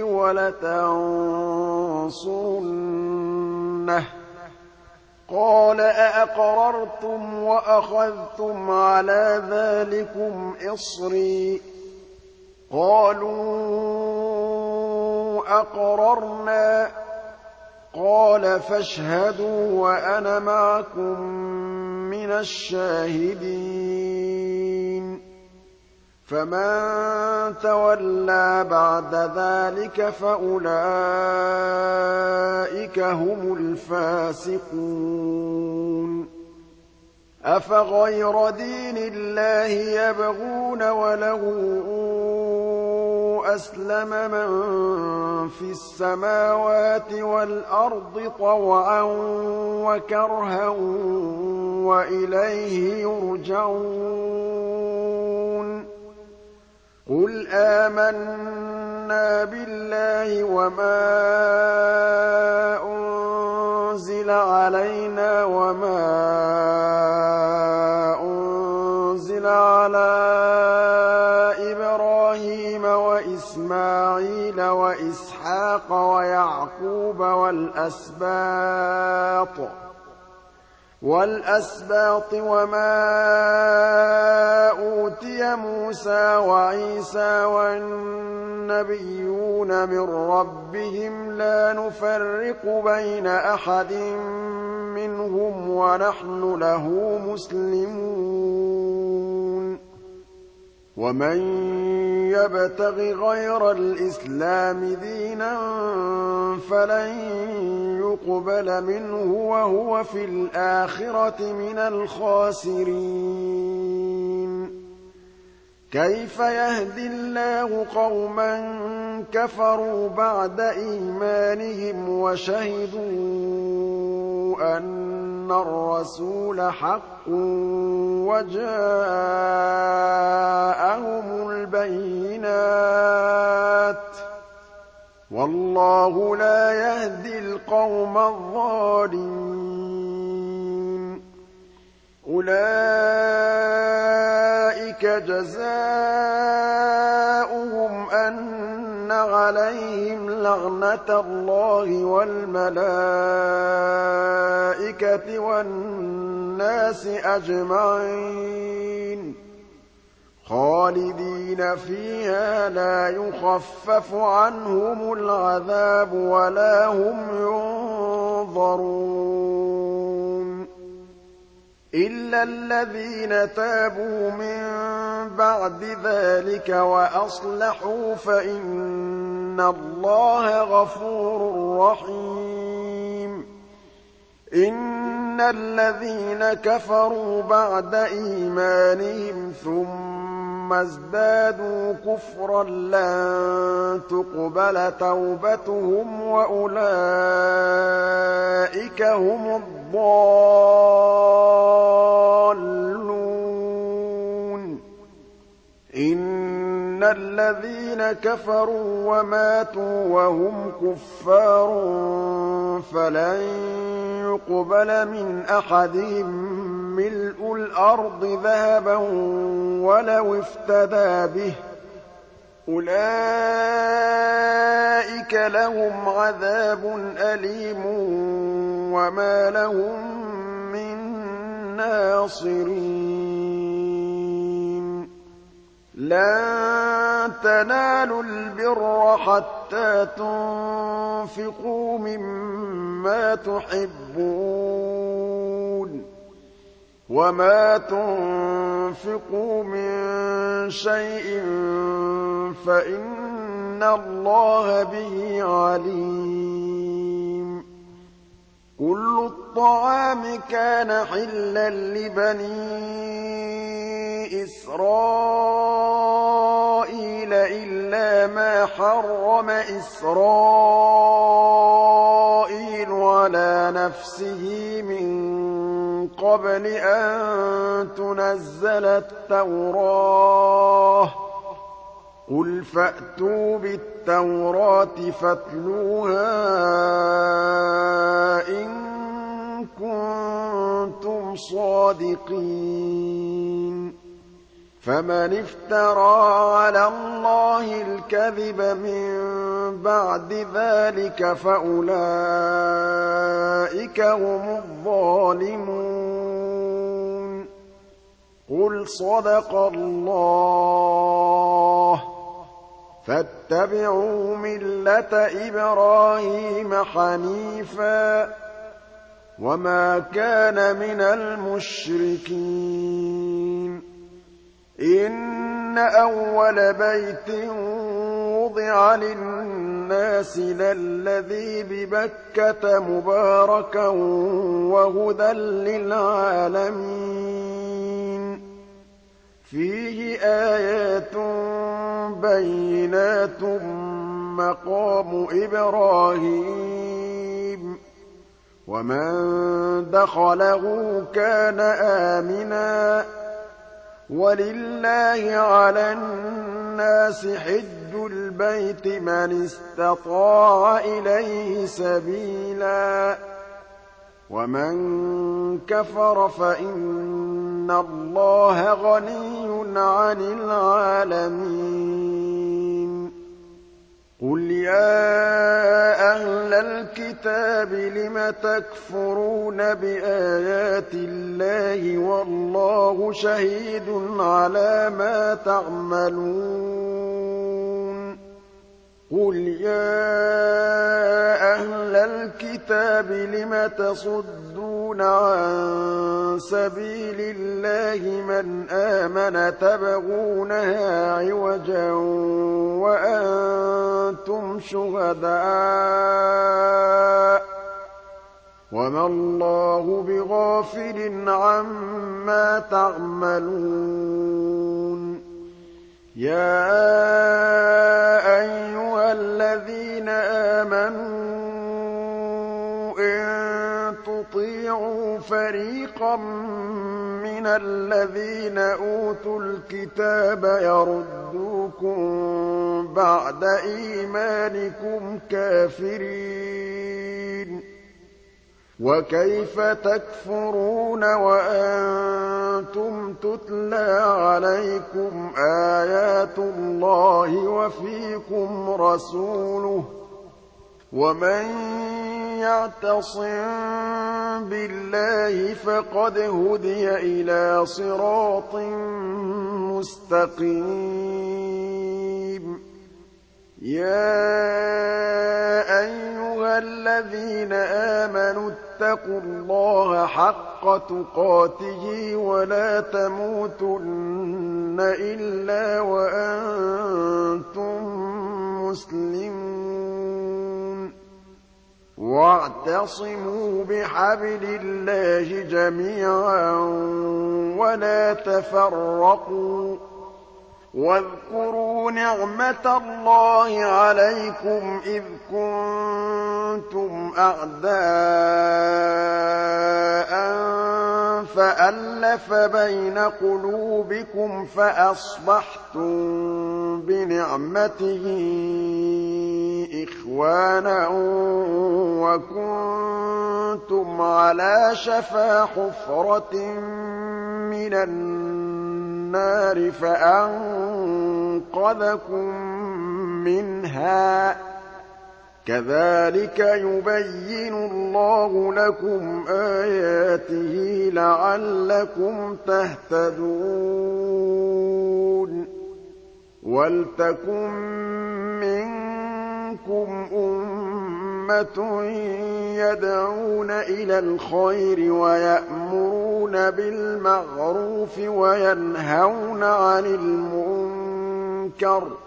وَلَتَنصُرُنَّهُ ۚ قَالَ أَأَقْرَرْتُمْ وَأَخَذْتُمْ عَلَىٰ ذَٰلِكُمْ إِصْرِي ۖ قَالُوا أَقْرَرْنَا ۚ قَالَ فَاشْهَدُوا وَأَنَا مَعَكُم مِّنَ الشَّاهِدِينَ فَمَن تَوَلَّىٰ بَعْدَ ذَٰلِكَ فَأُولَٰئِكَ هُمُ الْفَاسِقُونَ أَفَغَيْرَ دِينِ اللَّهِ يَبْغُونَ وَلَهُ أَسْلَمَ مَن فِي السَّمَاوَاتِ وَالْأَرْضِ طَوْعًا وَكَرْهًا وَإِلَيْهِ يُرْجَعُونَ قُلْ آمَنَّا بِاللَّهِ وَمَا أُنزِلَ عَلَيْنَا وَمَا أُنزِلَ عَلَىٰ إِبْرَاهِيمَ وَإِسْمَاعِيلَ وَإِسْحَاقَ وَيَعْقُوبَ وَالْأَسْبَاطِ وَمَا أُوتِيَ مُوسَىٰ وَعِيسَىٰ وَالنَّبِيُّونَ مِن رَّبِّهِمْ لَا نُفَرِّقُ بَيْنَ أَحَدٍ مِّنْهُمْ وَنَحْنُ لَهُ مُسْلِمُونَ وَمَن يَبْتَغِ غَيْرَ الْإِسْلَامِ دِينًا فَلَن يُقْبَلَ مِنْهُ وَهُوَ فِي الْآخِرَةِ مِنَ الْخَاسِرِينَ كَيْفَ يَهْدِي اللَّهُ قَوْمًا كَفَرُوا بَعْدَ إِيمَانِهِمْ وَشَهِدُوا أَنَّ الرَّسُولَ حَقٌّ وَجَاءَهُمُ الْبَيِّنَاتُ ۚ وَاللَّهُ لَا يَهْدِي الْقَوْمَ الظَّالِمِينَ أُولَٰئِكَ جَزَاؤُهُمْ أَنَّ عَلَيْهِمْ لَعْنَةَ اللَّهِ وَالْمَلَائِكَةِ وَالنَّاسِ أَجْمَعِينَ خَالِدِينَ فِيهَا لَا يُخَفَّفُ عَنْهُمُ الْعَذَابُ وَلَا هُمْ يُنظَرُونَ إِلَّا الَّذِينَ تَابُوا مِن بَعْدِ ذَٰلِكَ وَأَصْلَحُوا فَإِنَّ اللَّهَ غَفُورٌ رَّحِيمٌ إِنَّ الَّذِينَ كَفَرُوا بَعْدَ إِيمَانِهِمْ ثُمَّ ازْدَادُوا كُفْرًا لَّن تُقْبَلَ تَوْبَتُهُمْ وَأُولَٰئِكَ هُمُ الضَّالُّونَ إِنَّ الَّذِينَ كَفَرُوا وَمَاتُوا وَهُمْ كُفَّارٌ فَلَن يُقْبَلَ مِنْ أَحَدِهِم مِّلْءُ الْأَرْضِ ذَهَبًا وَلَوِ افْتَدَىٰ بِهِ ۗ أُولَٰئِكَ لَهُمْ عَذَابٌ أَلِيمٌ وَمَا لَهُم مِّن نَّاصِرِينَ لَن تَنَالُوا الْبِرَّ حَتَّىٰ تُنفِقُوا مِمَّا تُحِبُّونَ ۚ وَمَا تُنفِقُوا مِن شَيْءٍ فَإِنَّ اللَّهَ بِهِ عَلِيمٌ كُلُّ الطَّعَامِ كَانَ حِلًّا لِّبَنِي إِسْرَائِيلَ إِلَّا مَا حَرَّمَ إِسْرَائِيلُ عَلَىٰ نَفْسِهِ مِن قَبْلِ أَن تُنَزَّلَ التَّوْرَاةُ ۗ قُلْ فَأْتُوا بِالتَّوْرَاةِ فَاتْلُوهَا إِن كُنتُمْ صَادِقِينَ فَمَنِ افْتَرَىٰ عَلَى اللَّهِ الْكَذِبَ مِن بَعْدِ ذَٰلِكَ فَأُولَٰئِكَ هُمُ الظَّالِمُونَ قُلْ صَدَقَ اللَّهُ ۗ فَاتَّبِعُوا مِلَّةَ إِبْرَاهِيمَ حَنِيفًا ۖ وَمَا كَانَ مِنَ الْمُشْرِكِينَ إِنَّ إِنَّ أَوَّلَ بَيْتٍ وُضِعَ لِلنَّاسِ لَلَّذِي بِبَكَّةَ مُبَارَكًا وَهُدًى لِّلْعَالَمِينَ فِيهِ آيَاتٌ بَيِّنَاتٌ مَّقَامُ إِبْرَاهِيمَ وَمَن دَخَلَهُ كَانَ آمِنًا ۗ وَلِلَّهِ عَلَى النَّاسِ حِجُّ الْبَيْتِ مَنِ اسْتَطَاعَ إِلَيْهِ سَبِيلًا ۚ وَمَن كَفَرَ فَإِنَّ اللَّهَ غَنِيٌّ عَنِ الْعَالَمِينَ قُلْ يَا أَهْلَ الْكِتَابِ لِمَ تَكْفُرُونَ بِآيَاتِ اللَّهِ وَاللَّهُ شَهِيدٌ عَلَىٰ مَا تَعْمَلُونَ قُلْ يَا أَهْلَ الْكِتَابِ لِمَ تَصُدُّونَ عَن سَبِيلِ اللَّهِ مَنْ آمَنَ تَبْغُونَهَا عِوَجًا وَأَنتُمْ شُهَدَاءُ ۗ وَمَا اللَّهُ بِغَافِلٍ عَمَّا تَعْمَلُونَ يَا أَيُّهَا الَّذِينَ آمَنُوا إِن تُطِيعُوا فَرِيقًا مِّنَ الَّذِينَ أُوتُوا الْكِتَابَ يَرُدُّوكُم بَعْدَ إِيمَانِكُمْ كَافِرِينَ وَكَيْفَ تَكْفُرُونَ وَأَنتُمْ تُتْلَىٰ عَلَيْكُمْ آيَاتُ اللَّهِ وَفِيكُمْ رَسُولُهُ ۗ وَمَن يَعْتَصِم بِاللَّهِ فَقَدْ هُدِيَ إِلَىٰ صِرَاطٍ مُّسْتَقِيمٍ يَا أَيُّهَا الَّذِينَ آمَنُوا اتَّقُوا اللَّهَ حَقَّ تُقَاتِهِ وَلَا تَمُوتُنَّ إِلَّا وَأَنتُم مُّسْلِمُونَ وَاعْتَصِمُوا بِحَبْلِ اللَّهِ جَمِيعًا وَلَا تَفَرَّقُوا ۚ وَاذْكُرُوا نِعْمَةَ اللَّهِ عَلَيْكُمْ إِذْ كُنتُمْ أَعْدَاءً فَأَلَّفَ بَيْنَ قُلُوبِكُمْ فَأَصْبَحْتُم بِنِعْمَتِهِ إِخْوَانًا وَكُنتُمْ عَلَىٰ شَفَا حُفْرَةٍ مِّنَ النَّارِ فَأَنقَذَكُم مِّنْهَا ۗ كَذَٰلِكَ يُبَيِّنُ اللَّهُ لَكُمْ آيَاتِهِ لَعَلَّكُمْ تَهْتَدُونَ وَلْتَكُن مِّنكُمْ أُمَّةٌ يَدْعُونَ إِلَى الْخَيْرِ وَيَأْمُرُونَ بِالْمَعْرُوفِ وَيَنْهَوْنَ عَنِ الْمُنكَرِ ۚ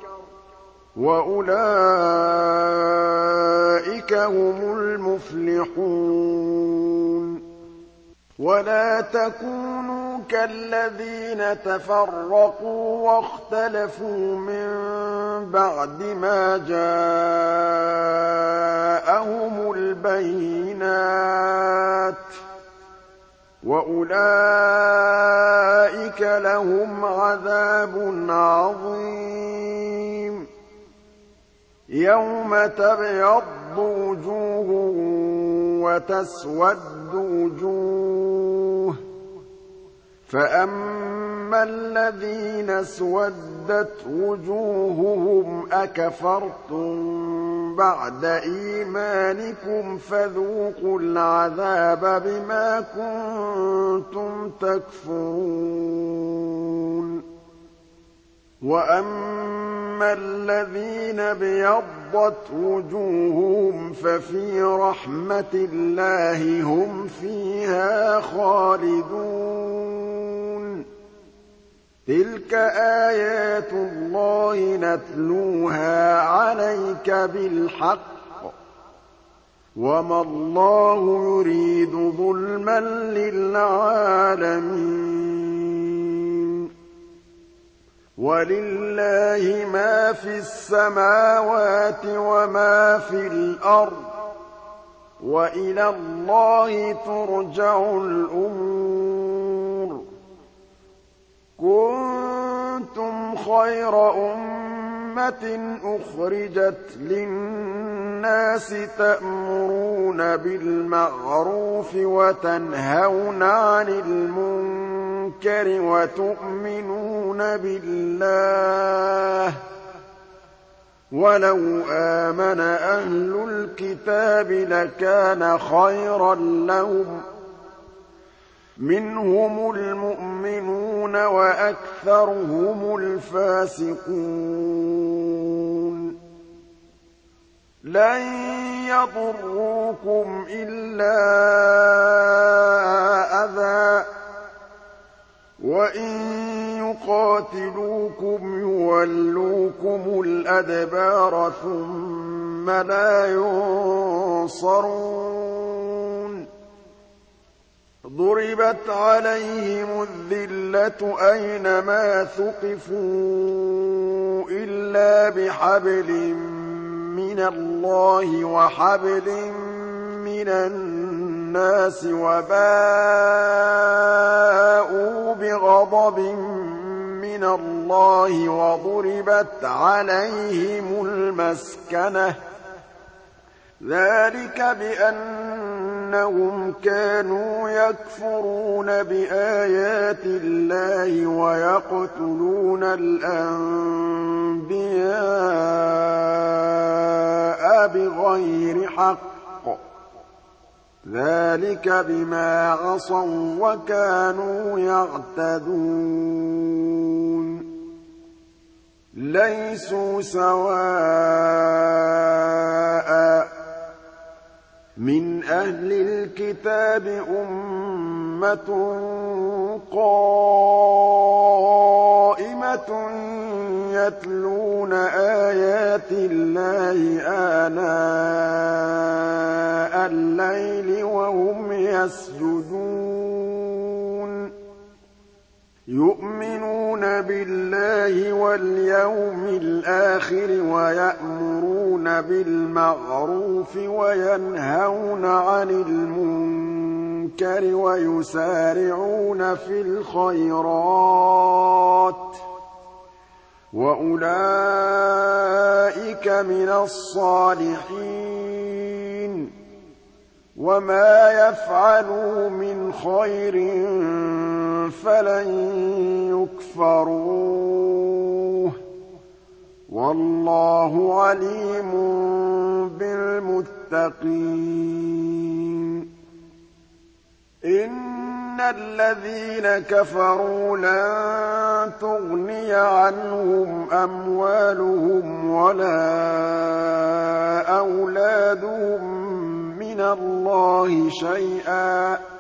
وَأُولَٰئِكَ هُمُ الْمُفْلِحُونَ وَلَا تَكُونُوا كَالَّذِينَ تَفَرَّقُوا وَاخْتَلَفُوا مِن بَعْدِ مَا جَاءَهُمُ الْبَيِّنَاتُ ۚ وَأُولَٰئِكَ لَهُمْ عَذَابٌ عَظِيمٌ يَوْمَ تَبْيَضُّ وُجُوهٌ وَتَسْوَدُّ وُجُوهٌ ۚ فَأَمَّا الَّذِينَ اسْوَدَّتْ وُجُوهُهُمْ أَكَفَرْتُم بَعْدَ إِيمَانِكُمْ فَذُوقُوا الْعَذَابَ بِمَا كُنتُمْ تَكْفُرُونَ وَأَمَّا الَّذِينَ ابْيَضَّتْ وُجُوهُهُمْ فَفِي رَحْمَةِ اللَّهِ هُمْ فِيهَا خَالِدُونَ تِلْكَ آيَاتُ اللَّهِ نَتْلُوهَا عَلَيْكَ بِالْحَقِّ ۗ وَمَا اللَّهُ يُرِيدُ ظُلْمًا لِّلْعَالَمِينَ وَلِلَّهِ مَا فِي السَّمَاوَاتِ وَمَا فِي الْأَرْضِ ۚ وَإِلَى اللَّهِ تُرْجَعُ الْأُمُورُ كُنتُمْ خَيْرَ أُمَّةٍ أُخْرِجَتْ لِلنَّاسِ تَأْمُرُونَ بِالْمَعْرُوفِ وَتَنْهَوْنَ عَنِ الْمُنكَرِ وَتُؤْمِنُونَ بِاللَّهِ ۗ وَلَوْ آمَنَ أَهْلُ الْكِتَابِ لَكَانَ خَيْرًا لَّهُم ۚ مِّنْهُمُ الْمُؤْمِنُونَ وَأَكْثَرُهُمُ الْفَاسِقُونَ لَن يَضُرُّوكُمْ إِلَّا أَذًى ۖ وَإِن يُقَاتِلُوكُمْ يُوَلُّوكُمُ الْأَدْبَارَ ثُمَّ لَا يُنصَرُونَ ضُرِبَتْ عَلَيْهِمُ الذِّلَّةُ أَيْنَمَا ثُقِفُوا إِلَّا بِحَبْلٍ مِّنَ اللَّهِ وَحَبْلٍ مِّنَ النَّاسِ وَبَاءُوا بِغَضَبٍ مِّنَ اللَّهِ وَضُرِبَتْ عَلَيْهِمُ الْمَسْكَنَةُ ۚ ذَٰلِكَ بِأَنَّهُمْ كَانُوا يَكْفُرُونَ بِآيَاتِ اللَّهِ وَيَقْتُلُونَ الْأَنبِيَاءَ بِغَيْرِ حَقٍّ ۚ ذَٰلِكَ بِمَا عَصَوا وَّكَانُوا يَعْتَدُونَ لَيْسُوا سَوَاءً ۗ مِّنْ أَهْلِ الْكِتَابِ أُمَّةٌ قَائِمَةٌ يَتْلُونَ آيَاتِ اللَّهِ آنَاءَ اللَّيْلِ وَهُمْ يَسْجُدُونَ يُؤْمِنُونَ بِاللَّهِ وَالْيَوْمِ الْآخِرِ وَيَأْمُرُونَ بِالْمَعْرُوفِ وَيَنْهَوْنَ عَنِ الْمُنكَرِ وَيُسَارِعُونَ فِي الْخَيْرَاتِ ۚ وَأُولَٰئِكَ مِنَ الصَّالِحِينَ وَمَا يَفْعَلُوا مِنْ خَيْرٍ فَلَن يُكْفَرُوهُ ۗ وَاللَّهُ عَلِيمٌ بِالْمُتَّقِينَ إِنَّ الَّذِينَ كَفَرُوا لَن تُغْنِيَ عَنْهُمْ أَمْوَالُهُمْ وَلَا أَوْلَادُهُم مِّنَ اللَّهِ شَيْئًا ۖ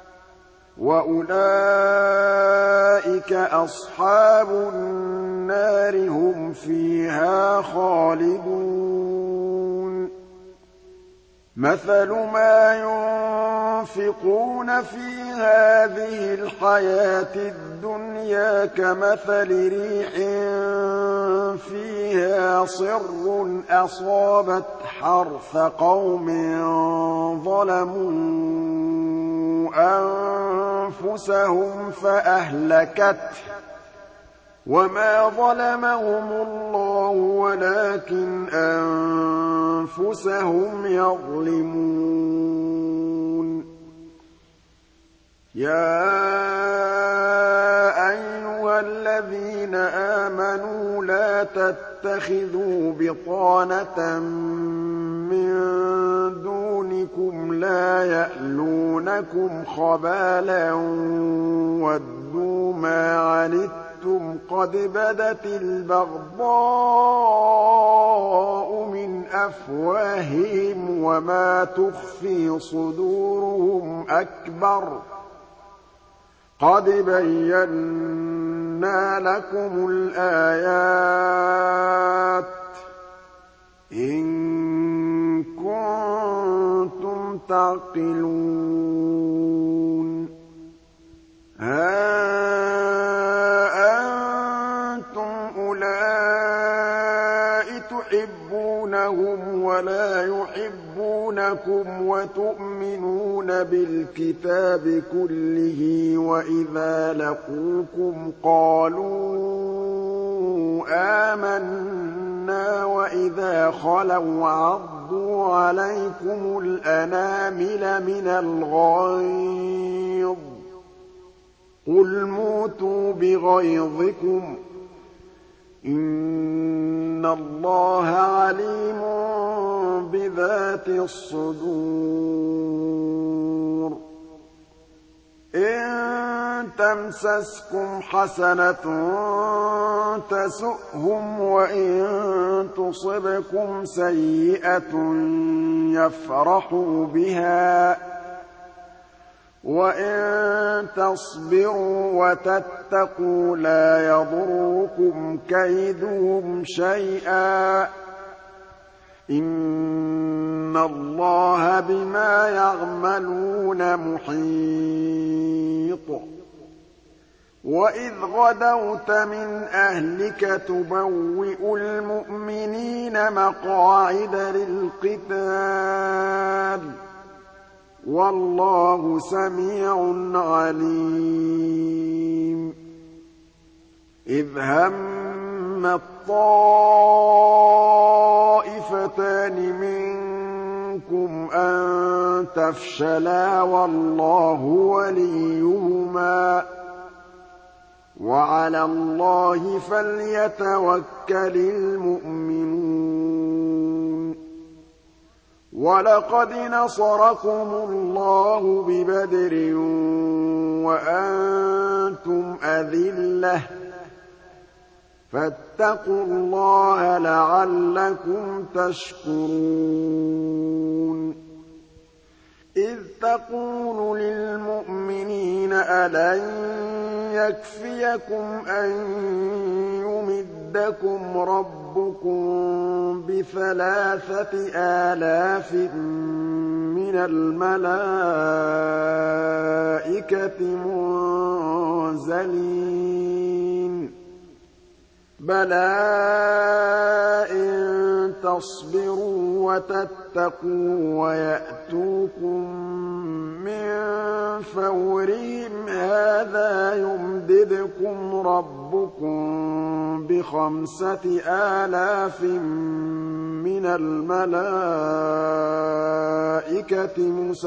وَأُولَٰئِكَ أَصْحَابُ النَّارِ ۖ هُمْ فِيهَا خَالِدُونَ مَثَلُ مَا يُنفِقُونَ فِي هَٰذِهِ الْحَيَاةِ الدُّنْيَا كَمَثَلِ رِيحٍ فِيهَا صِرٌّ أَصَابَتْ حَرْثَ قَوْمٍ ظَلَمُوا أَنفُسَهُمْ فَأَهْلَكَتْهُ ۚ وَمَا ظَلَمَهُمُ اللَّهُ وَلَٰكِنْ أَنفُسَهُمْ يَظْلِمُونَ يَا أَيُّهَا الَّذِينَ آمَنُوا لَا تَتَّخِذُوا بِطَانَةً مِّن دُونِكُمْ لَا يَأْلُونَكُمْ خَبَالًا وَدُّوا مَا عَنِتُّمْ قَدْ بَدَتِ الْبَغْضَاءُ مِنْ أَفْوَاهِهِمْ وَمَا تُخْفِي صُدُورُهُمْ أَكْبَرُ ۚ قَدْ بَيَّنَّا لَكُمُ الْآيَاتِ ۚ إِن كُنتُمْ تَعْقِلُونَ هَا أَنتُمْ أُولَاءِ تُحِبُّونَهُمْ وَلَا يُحِبُّونَكُمْ وَتُؤْمِنُونَ بِالْكِتَابِ كُلِّهِ وَإِذَا لَقُوكُمْ قَالُوا آمَنَّا وَإِذَا خَلَوْا عَضُّوا عَلَيْكُمُ الْأَنَامِلَ مِنَ الْغَيْظِ ۚ قُلْ مُوتُوا بِغَيْظِكُمْ ۗ إِنَّ اللَّهَ عَلِيمٌ بِذَاتِ الصُّدُورِ إِن تَمْسَسْكُمْ حَسَنَةٌ تَسُؤْهُمْ وَإِن تُصِبْكُمْ سَيِّئَةٌ يَفْرَحُوا بِهَا ۖ وَإِن تَصْبِرُوا وَتَتَّقُوا لَا يَضُرُّكُمْ كَيْدُهُمْ شَيْئًا ۗ إِنَّ اللَّهَ بِمَا يَعْمَلُونَ مُحِيطٌ وَإِذْ غَدَوْتَ مِنْ أَهْلِكَ تُبَوِّئُ الْمُؤْمِنِينَ مَقَاعِدَ لِلْقِتَالِ ۗ وَاللَّهُ سَمِيعٌ عَلِيمٌ إِذْ هَمَّ الطَّائِفَتَانِ مِنكُمْ أَن تَفْشَلَا وَاللَّهُ وَلِيُّهُمَا ۗ وَعَلَى اللَّهِ فَلْيَتَوَكَّلِ الْمُؤْمِنُونَ وَلَقَدْ نَصَرَكُمُ اللَّهُ بِبَدْرٍ وَأَنتُمْ أَذِلَّةٌ ۖ فَاتَّقُوا اللَّهَ لَعَلَّكُمْ تَشْكُرُونَ إِذْ تَقُولُ لِلْمُؤْمِنِينَ أَلَن يَكْفِيَكُمْ أَن يُمِدَّكُمْ رَبُّكُم ب3,000 مِّنَ الْمَلَائِكَةِ مُنزَلِينَ بَلَىٰ إِن تَصْبِرُوا وَتَتَّقُوا وَيَأْتُوكُم مِّن فَوْرِهِمْ هَٰذَا يُمْدِدْكُمْ رَبُّكُم ب5,000 مِّنَ الْمَلَائِكَةِ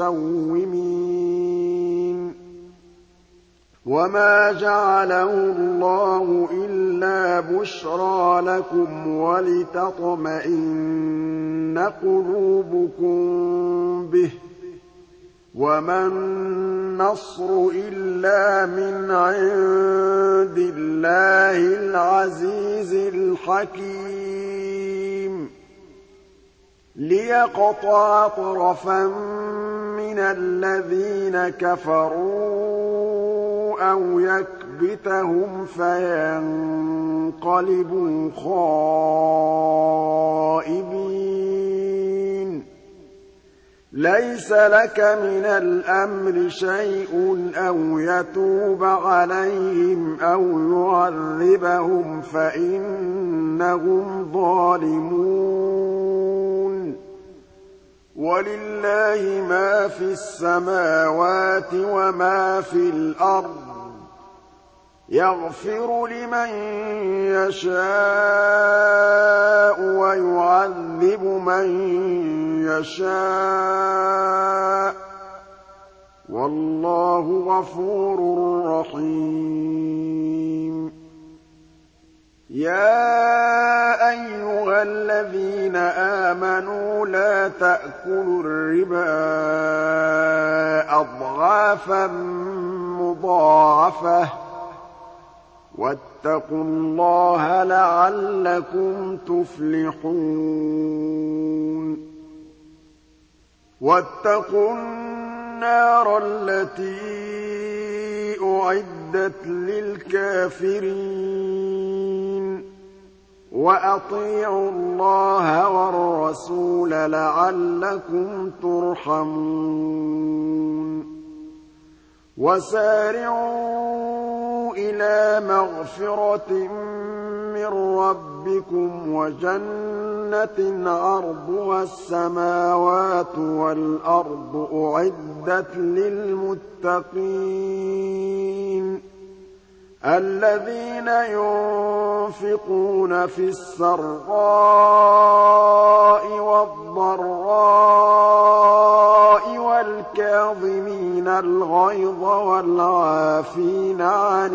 مُسَوِّمِينَ وَمَا جَعَلَهُ اللَّهُ إِلَّا بُشْرَىٰ لَكُمْ وَلِتَطْمَئِنَّ قُلُوبُكُم بِهِ ۗ وَمَا النَّصْرُ إِلَّا مِنْ عِندِ اللَّهِ الْعَزِيزِ الْحَكِيمِ لِيَقْطَعَ طَرَفًا مِّنَ الَّذِينَ كَفَرُوا أَوْ يَكْبِتَهُمْ فَيَنقَلِبُوا خَائِبِينَ لَيْسَ لَكَ مِنَ الْأَمْرِ شَيْءٌ أَوْ يَتُوبَ عَلَيْهِمْ أَوْ يُعَذِّبَهُمْ فَإِنَّهُمْ ظَالِمُونَ وَلِلَّهِ مَا فِي السَّمَاوَاتِ وَمَا في الْأَرْضِ ۚ يَغْفِرُ لِمَن يَشَاءُ وَيُعَذِّبُ مَن يَشَاءُ ۚ وَاللَّهُ غَفُورٌ رَّحِيمٌ يَا أَيُّهَا الَّذِينَ آمَنُوا لَا تَأْكُلُوا الرِّبَا أَضْعَافًا مُّضَاعَفَةً ۖ وَاتَّقُوا اللَّهَ لَعَلَّكُمْ تُفْلِحُونَ وَاتَّقُوا النَّارَ الَّتِي أُعِدَّتْ لِلْكَافِرِينَ وَأَطِيعُوا اللَّهَ وَالرَّسُولَ لَعَلَّكُمْ تُرْحَمُونَ وَسَارِعُوا إِلَىٰ مَغْفِرَةٍ مِّن رَّبِّكُمْ وَجَنَّةٍ عَرْضُهَا السَّمَاوَاتُ وَالْأَرْضُ أُعِدَّتْ لِلْمُتَّقِينَ الَّذِينَ يُنفِقُونَ فِي السَّرَّاءِ وَالضَّرَّاءِ وَالْكَاظِمِينَ الْغَيْظَ وَالْعَافِينَ عَنِ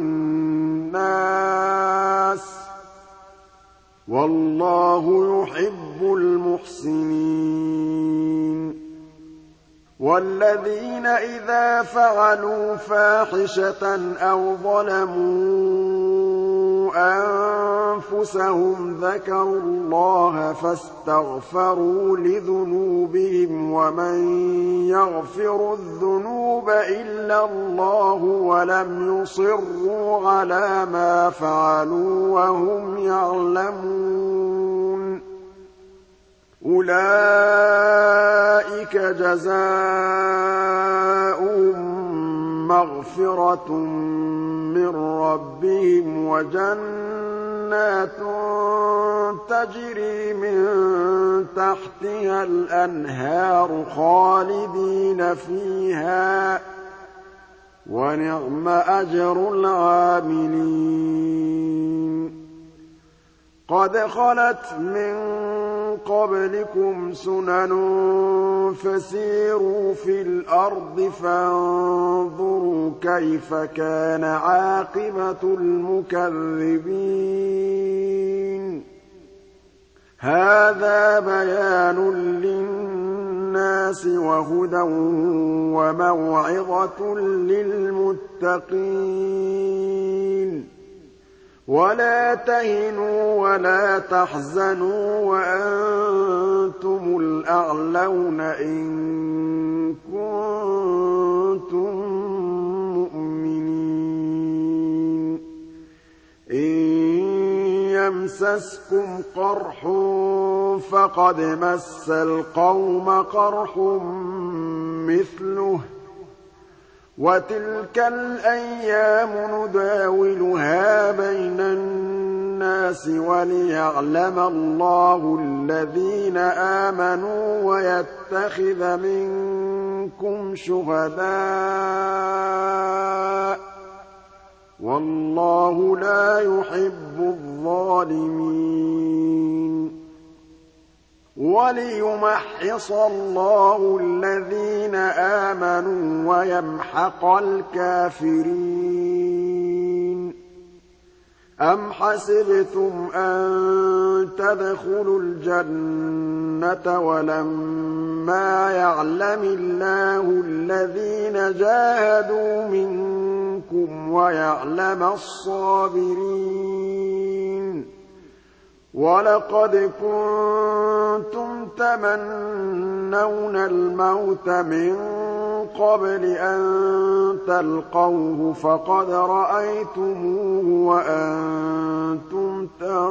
النَّاسِ ۗ وَاللَّهُ يُحِبُّ الْمُحْسِنِينَ وَالَّذِينَ إِذَا فَعَلُوا فَاحِشَةً أَوْ ظَلَمُوا أَنفُسَهُمْ ذَكَرُوا اللَّهَ فَاسْتَغْفَرُوا لِذُنُوبِهِمْ وَمَن يَغْفِرُ الذُّنُوبَ إِلَّا اللَّهُ وَلَمْ يُصِرُّوا عَلَىٰ مَا فَعَلُوا وَهُمْ يَعْلَمُونَ أُولَٰئِكَ جَزَاؤُهُم مَّغْفِرَةٌ مِّن رَّبِّهِمْ وَجَنَّاتٌ تَجْرِي مِن تَحْتِهَا الْأَنْهَارُ خَالِدِينَ فِيهَا ۚ وَنِعْمَ أَجْرُ الْعَامِلِينَ قَدْ خَلَتْ مِن قَبْلِكُمْ سُنَنٌ فَسِيرُوا فِي الْأَرْضِ فَانظُرُوا كَيْفَ كَانَ عَاقِبَةُ الْمُكَذِّبِينَ هَٰذَا بَيَانٌ لِّلنَّاسِ وَهُدًى وَمَوْعِظَةٌ لِّلْمُتَّقِينَ وَلَا تَهِنُوا وَلَا تَحْزَنُوا وَأَنتُمُ الْأَعْلَوْنَ إِن كُنتُم مُّؤْمِنِينَ إِن يَمْسَسْكُمْ قَرْحٌ فَقَدْ مَسَّ الْقَوْمَ قَرْحٌ مِّثْلُهُ ۚ وَتِلْكَ الْأَيَّامُ نُدَاوِلُهَا بَيْنَ النَّاسِ وَلِيَعْلَمَ اللَّهُ الَّذِينَ آمَنُوا وَيَتَّخِذَ مِنكُمْ شُهَدَاءَ ۗ وَاللَّهُ لَا يُحِبُّ الظَّالِمِينَ وَلِيُمَحِّصَ اللَّهُ الَّذِينَ آمَنُوا وَيَمْحَقَ الْكَافِرِينَ أَمْ حَسِبْتُمْ أَن تَدْخُلُوا الْجَنَّةَ وَلَمَّا يَعْلَمِ اللَّهُ الَّذِينَ جَاهَدُوا مِنكُمْ وَيَعْلَمَ الصَّابِرِينَ وَلَقَدْ كُنتُمْ تَمَنَّوْنَ الْمَوْتَ مِن قَبْلِ أَن تَلْقَوْهُ فَقَدْ رَأَيْتُمُوهُ وَأَنتُمْ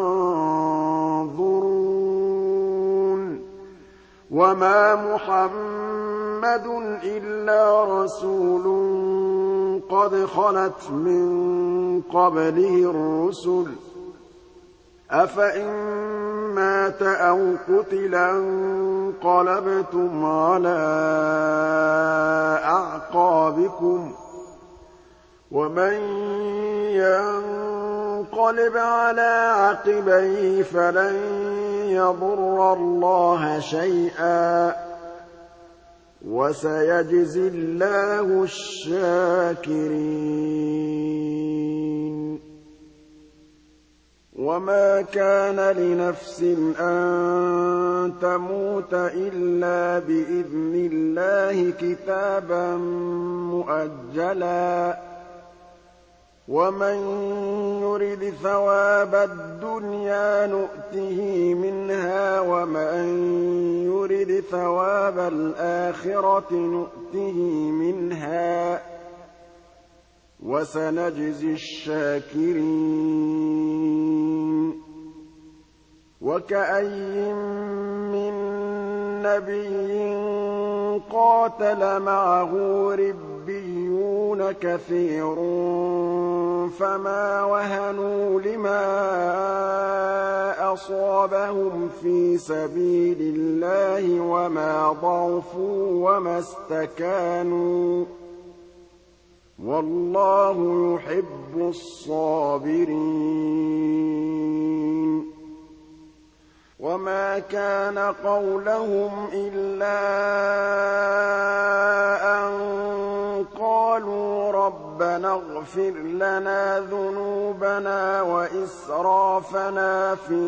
تَنظُرُونَ وَمَا مُحَمَّدٌ إِلَّا رَسُولٌ قَدْ خَلَتْ مِن قَبْلِهِ الرُّسُلُ ۚ أَفَإِن مَّاتَ أَوْ قُتِلَ انقَلَبْتُمْ عَلَىٰ أَعْقَابِكُمْ ۚ وَمَن يَنقَلِبْ عَلَىٰ عَقِبَيْهِ فَلَن يَضُرَّ اللَّهَ شَيْئًا ۗ وَسَيَجْزِي اللَّهُ الشَّاكِرِينَ وَمَا كَانَ لِنَفْسٍ أَن تَمُوتَ إِلَّا بِإِذْنِ اللَّهِ كِتَابًا مُّؤَجَّلًا ۗ وَمَن يُرِدْ ثَوَابَ الدُّنْيَا نُؤْتِهِ مِنْهَا وَمَن يُرِدْ ثَوَابَ الْآخِرَةِ نُؤْتِهِ مِنْهَا ۚ وَسَنَجْزِي الشَّاكِرِينَ وَكَأَيِّن مِّن نَّبِيٍّ قَاتَلَ مَعَهُ رِبِّيُّونَ كَثِيرٌ فَمَا وَهَنُوا لِمَا أَصَابَهُمْ فِي سَبِيلِ اللَّهِ وَمَا ضَعُفُوا وَمَا اسْتَكَانُوا ۗ وَاللَّهُ يُحِبُّ الصَّابِرِينَ وَمَا كَانَ قَوْلَهُمْ إِلَّا أَن قَالُوا رَبَّنَا اغْفِرْ لَنَا ذُنُوبَنَا وَإِسْرَافَنَا فِي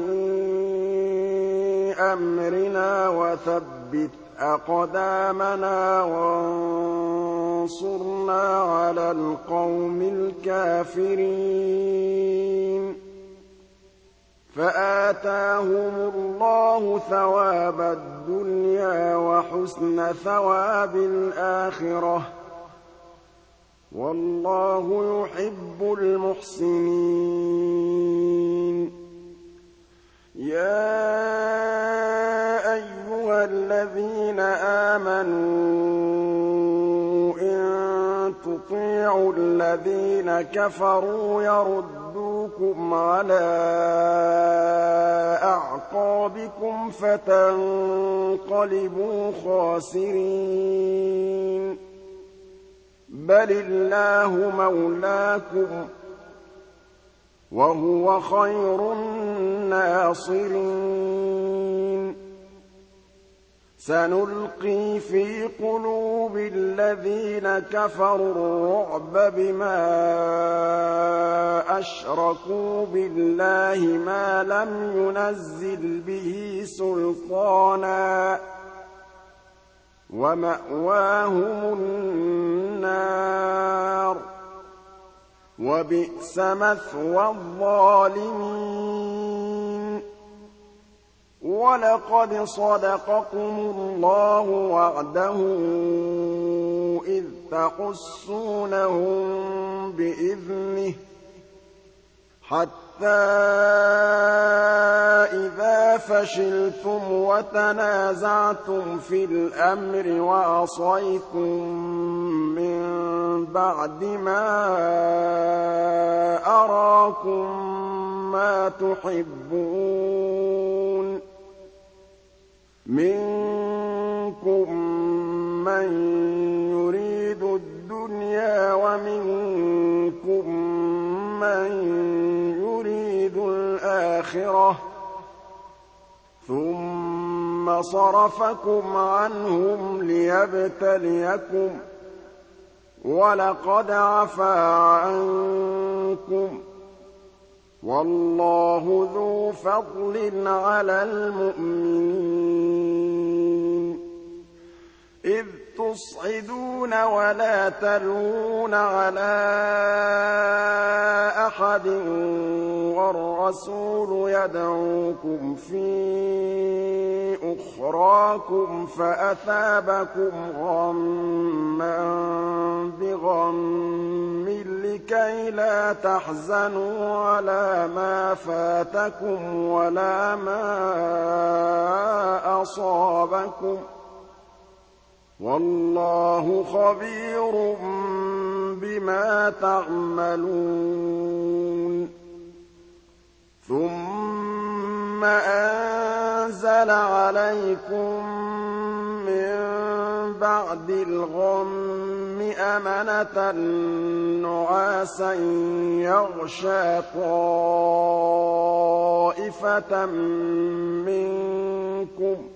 أَمْرِنَا وَثَبِّتْ أَقْدَامَنَا وَانصُرْنَا عَلَى الْقَوْمِ الْكَافِرِينَ فَآتَاهُمُ اللَّهُ ثَوَابَ الدُّنْيَا وَحُسْنَ ثَوَابِ الْآخِرَةِ ۗ وَاللَّهُ يُحِبُّ الْمُحْسِنِينَ يَا أَيُّهَا الَّذِينَ آمَنُوا إِن تُطِيعُوا الَّذِينَ كَفَرُوا يَرُدُّوكُمْ عَلَىٰ أَعْقَابِكُمْ فَتَنقَلِبُوا خَاسِرِينَ بَلِ اللَّهُ مَوْلَاكُمْ ۖ وَهُوَ خَيْرُ النَّاصِرِينَ سَنُلْقِي فِي قُلُوبِ الَّذِينَ كَفَرُوا الرُّعْبَ بِمَا أَشْرَكُوا بِاللَّهِ مَا لَمْ يُنَزِّلْ بِهِ سُلْطَانًا ۖ وَمَأْوَاهُمُ النَّارُ ۖ وَبِئْسَ مَثْوَى الظَّالِمِينَ وَلَقَدْ صَدَقَكُمُ اللَّهُ وَعْدَهُ إِذْ تَحُسُّونَهُم بِإِذْنِهِ ۖ حَتَّىٰ إِذَا فَشِلْتُمْ وَتَنَازَعْتُمْ فِي الْأَمْرِ وَعَصَيْتُم مِّن بَعْدِ مَا أَرَاكُم مَّا تُحِبُّونَ ۚ مِنكُم مَّن يُرِيدُ الدُّنْيَا وَمِنكُم مَّن يُرِيدُ الْآخِرَةَ ۚ ثُمَّ صَرَفَكُمْ عَنْهُمْ لِيَبْتَلِيَكُمْ ۖ وَلَقَدْ عَفَا عَنكُمْ ۗ وَاللَّهُ ذُو فَضْلٍ عَلَى الْمُؤْمِنِينَ إِذْ تُصْعِدُونَ وَلَا تَلْوُونَ عَلَىٰ أَحَدٍ وَالرَّسُولُ يَدْعُوكُمْ فِي أُخْرَاكُمْ فَأَثَابَكُمْ غَمًّا بِغَمٍّ لِّكَيْ لَا تَحْزَنُوا عَلَىٰ مَا فَاتَكُمْ وَلَا مَا أَصَابَكُمْ ۗ وَاللَّهُ خَبِيرٌ بِمَا تَعْمَلُونَ ثُمَّ أَنزَلَ عَلَيْكُم مِّن بَعْدِ الْغَمِّ أَمَنَةً نُّعَاسًا يَغْشَىٰ طَائِفَةً مِّنكُمْ ۖ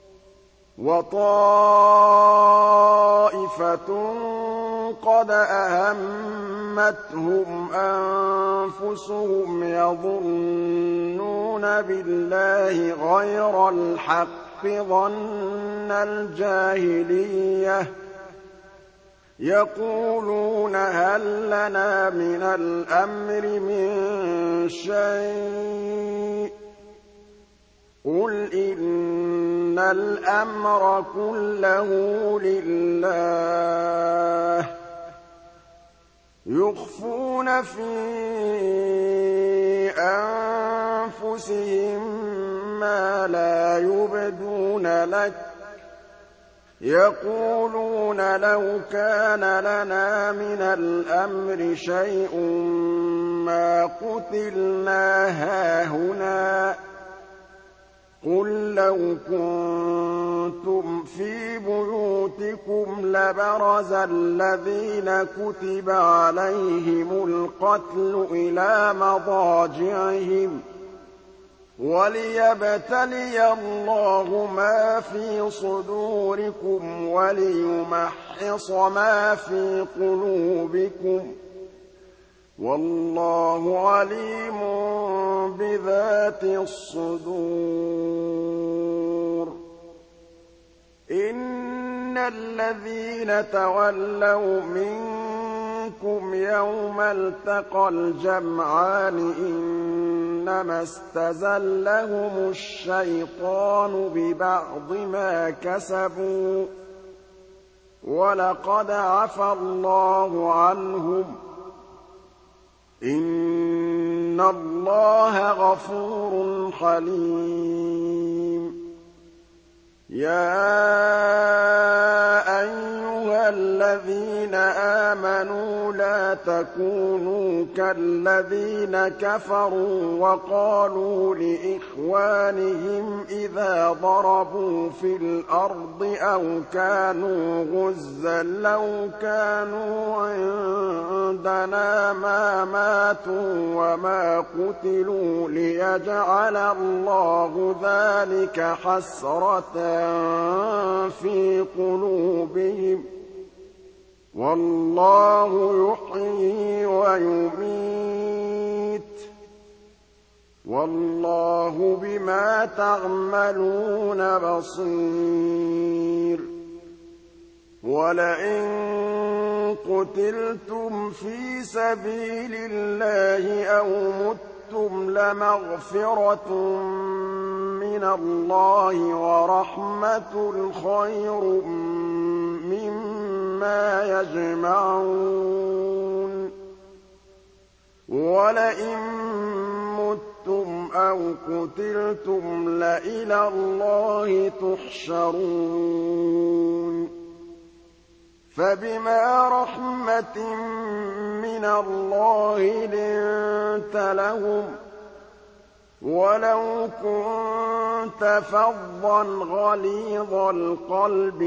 وَطَائِفَةٌ قَدْ أَهَمَّتْهُمْ أَنفُسُهُمْ يَظُنُّونَ بِاللَّهِ غَيْرَ الْحَقِّ ظَنَّ الْجَاهِلِيَّةِ ۖ يَقُولُونَ هَل لَّنَا مِنَ الْأَمْرِ مِن شَيْءٍ ۗ قُلْ إِنَّ الْأَمْرَ كُلَّهُ لِلَّهِ ۗ يُخْفُونَ فِي أَنفُسِهِم مَّا لَا يُبْدُونَ لَكَ ۖ يَقُولُونَ لَوْ كَانَ لَنَا مِنَ الْأَمْرِ شَيْءٌ مَّا قُتِلْنَا هَاهُنَا ۗ قُل لَّوْ كُنتُمْ فِي بُيُوتِكُمْ لَبَرَزَ الَّذِينَ كُتِبَ عَلَيْهِمُ الْقَتْلُ إِلَىٰ مَضَاجِعِهِمْ ۖ وَلِيَبْتَلِيَ اللَّهُ مَا فِي صُدُورِكُمْ وَلِيُمَحِّصَ مَا فِي قُلُوبِكُمْ ۗ وَاللَّهُ عَلِيمٌ بِذَاتِ الصُّدُورِ إِنَّ الَّذِينَ تَوَلَّوْا مِنكُمْ يَوْمَ الْتَقَى الْجَمْعَانِ إِنَّمَا اسْتَزَلَّهُمُ الشَّيْطَانُ بِبَعْضِ مَا كَسَبُوا ۖ وَلَقَدْ عَفَا اللَّهُ عَنْهُمْ ۗ إِنَّ اللَّهَ غَفُورٌ حَلِيمٌ يَا أَيُّهَا الَّذِينَ آمَنُوا لَا تَكُونُوا كَالَّذِينَ كَفَرُوا وَقَالُوا لِإِخْوَانِهِمْ إِذَا ضَرَبُوا فِي الْأَرْضِ أَوْ كَانُوا غُزًّى لَّوْ كَانُوا عِندَنَا مَا مَاتُوا وَمَا قُتِلُوا لِيَجْعَلَ اللَّهُ ذَٰلِكَ حَسْرَةً فِي قُلُوبِهِمْ ۗ وَاللَّهُ يُحْيِي وَيُمِيتُ ۗ وَاللَّهُ بِمَا تَعْمَلُونَ بَصِيرٌ وَلَئِن قُتِلْتُمْ فِي سَبِيلِ اللَّهِ أَوْ مُتُّمْ لَمَغْفِرَةٌ مِّنَ اللَّهِ وَرَحْمَةٌ خَيْرٌ مِّمَّا يَجْمَعُونَ وَلَئِن مُّتُّمْ أَوْ قُتِلْتُمْ لَإِلَى اللَّهِ تُحْشَرُونَ فَبِمَا رَحْمَةٍ مِّنَ اللَّهِ لِنتَ لَهُمْ ۖ وَلَوْ كُنتَ فَظًّا غَلِيظَ الْقَلْبِ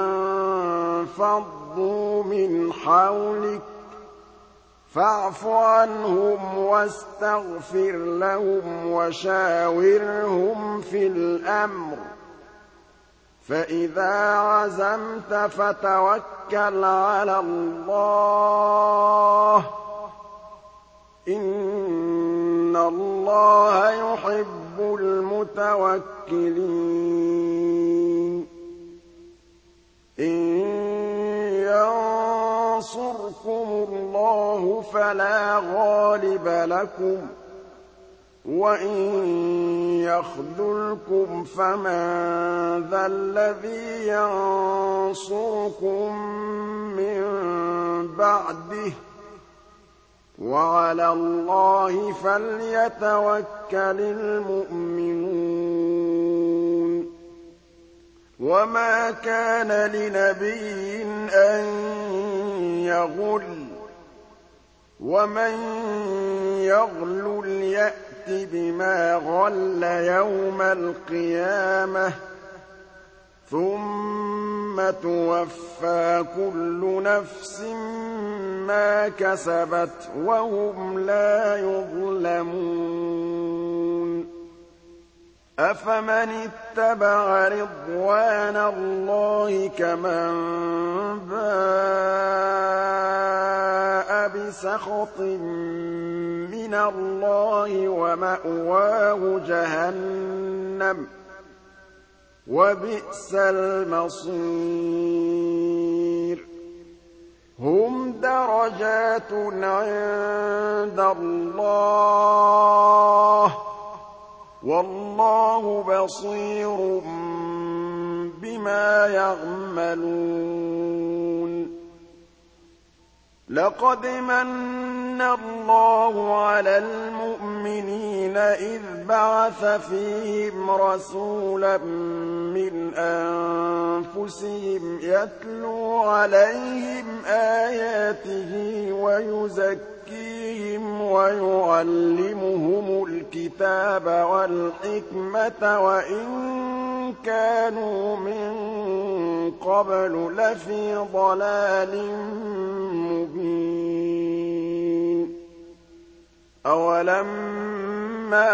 لَانفَضُّوا مِنْ حَوْلِكَ فَاعْفُ عَنْهُمْ وَاسْتَغْفِرْ لَهُمْ وَشَاوِرْهُمْ فِي الْأَمْرِ ۖ فَإِذَا عَزَمْتَ فَتَوَكَّلْ عَلَى اللَّهِ ۚ إِنَّ اللَّهَ يُحِبُّ الْمُتَوَكِّلِينَ إِن يَنصُرْكُمُ اللَّهُ فَلَا غَالِبَ لَكُمْ ۖ وَإِن يَخْذُلْكُمْ فَمَن ذَا الَّذِي يَنصُرُكُم مِّن بَعْدِهِ ۗ وَعَلَى اللَّهِ فَلْيَتَوَكَّلِ الْمُؤْمِنُونَ وَمَا كَانَ لِنَبِيٍّ أَن يَغُلَّ ۚ وَمَن يَغْلُلْ يَأْتِ بِمَا غَلَّ يَوْمَ الْقِيَامَةِ ۚ ثُمَّ تُوَفَّىٰ كُلُّ نَفْسٍ مَّا كَسَبَتْ وَهُمْ لَا يُظْلَمُونَ أَفَمَنِ اتَّبَعَ رِضْوَانَ اللَّهِ كَمَن بَاءَ بِسَخَطٍ مِّنَ اللَّهِ وَمَأْوَاهُ جَهَنَّمُ ۚ وَبِئْسَ الْمَصِيرُ هُمْ دَرَجَاتٌ عِندَ اللَّهِ ۗ وَاللَّهُ بَصِيرٌ بِمَا يَعْمَلُونَ لَقَدْ مَنَّ اللَّهُ عَلَى الْمُؤْمِنِينَ إِذْ بَعَثَ فِيهِمْ رَسُولًا مِّنْ أَنفُسِهِمْ يَتْلُو عَلَيْهِمْ آيَاتِهِ وَيُزَكِّيهِمْ وَيُعَلِّمُهُمُ الْكِتَابَ وَالْحِكْمَةَ وَإِن كَانُوا مِن قَبْلُ لَفِي ضَلَالٍ مُّبِينٍ أَوَلَمَّا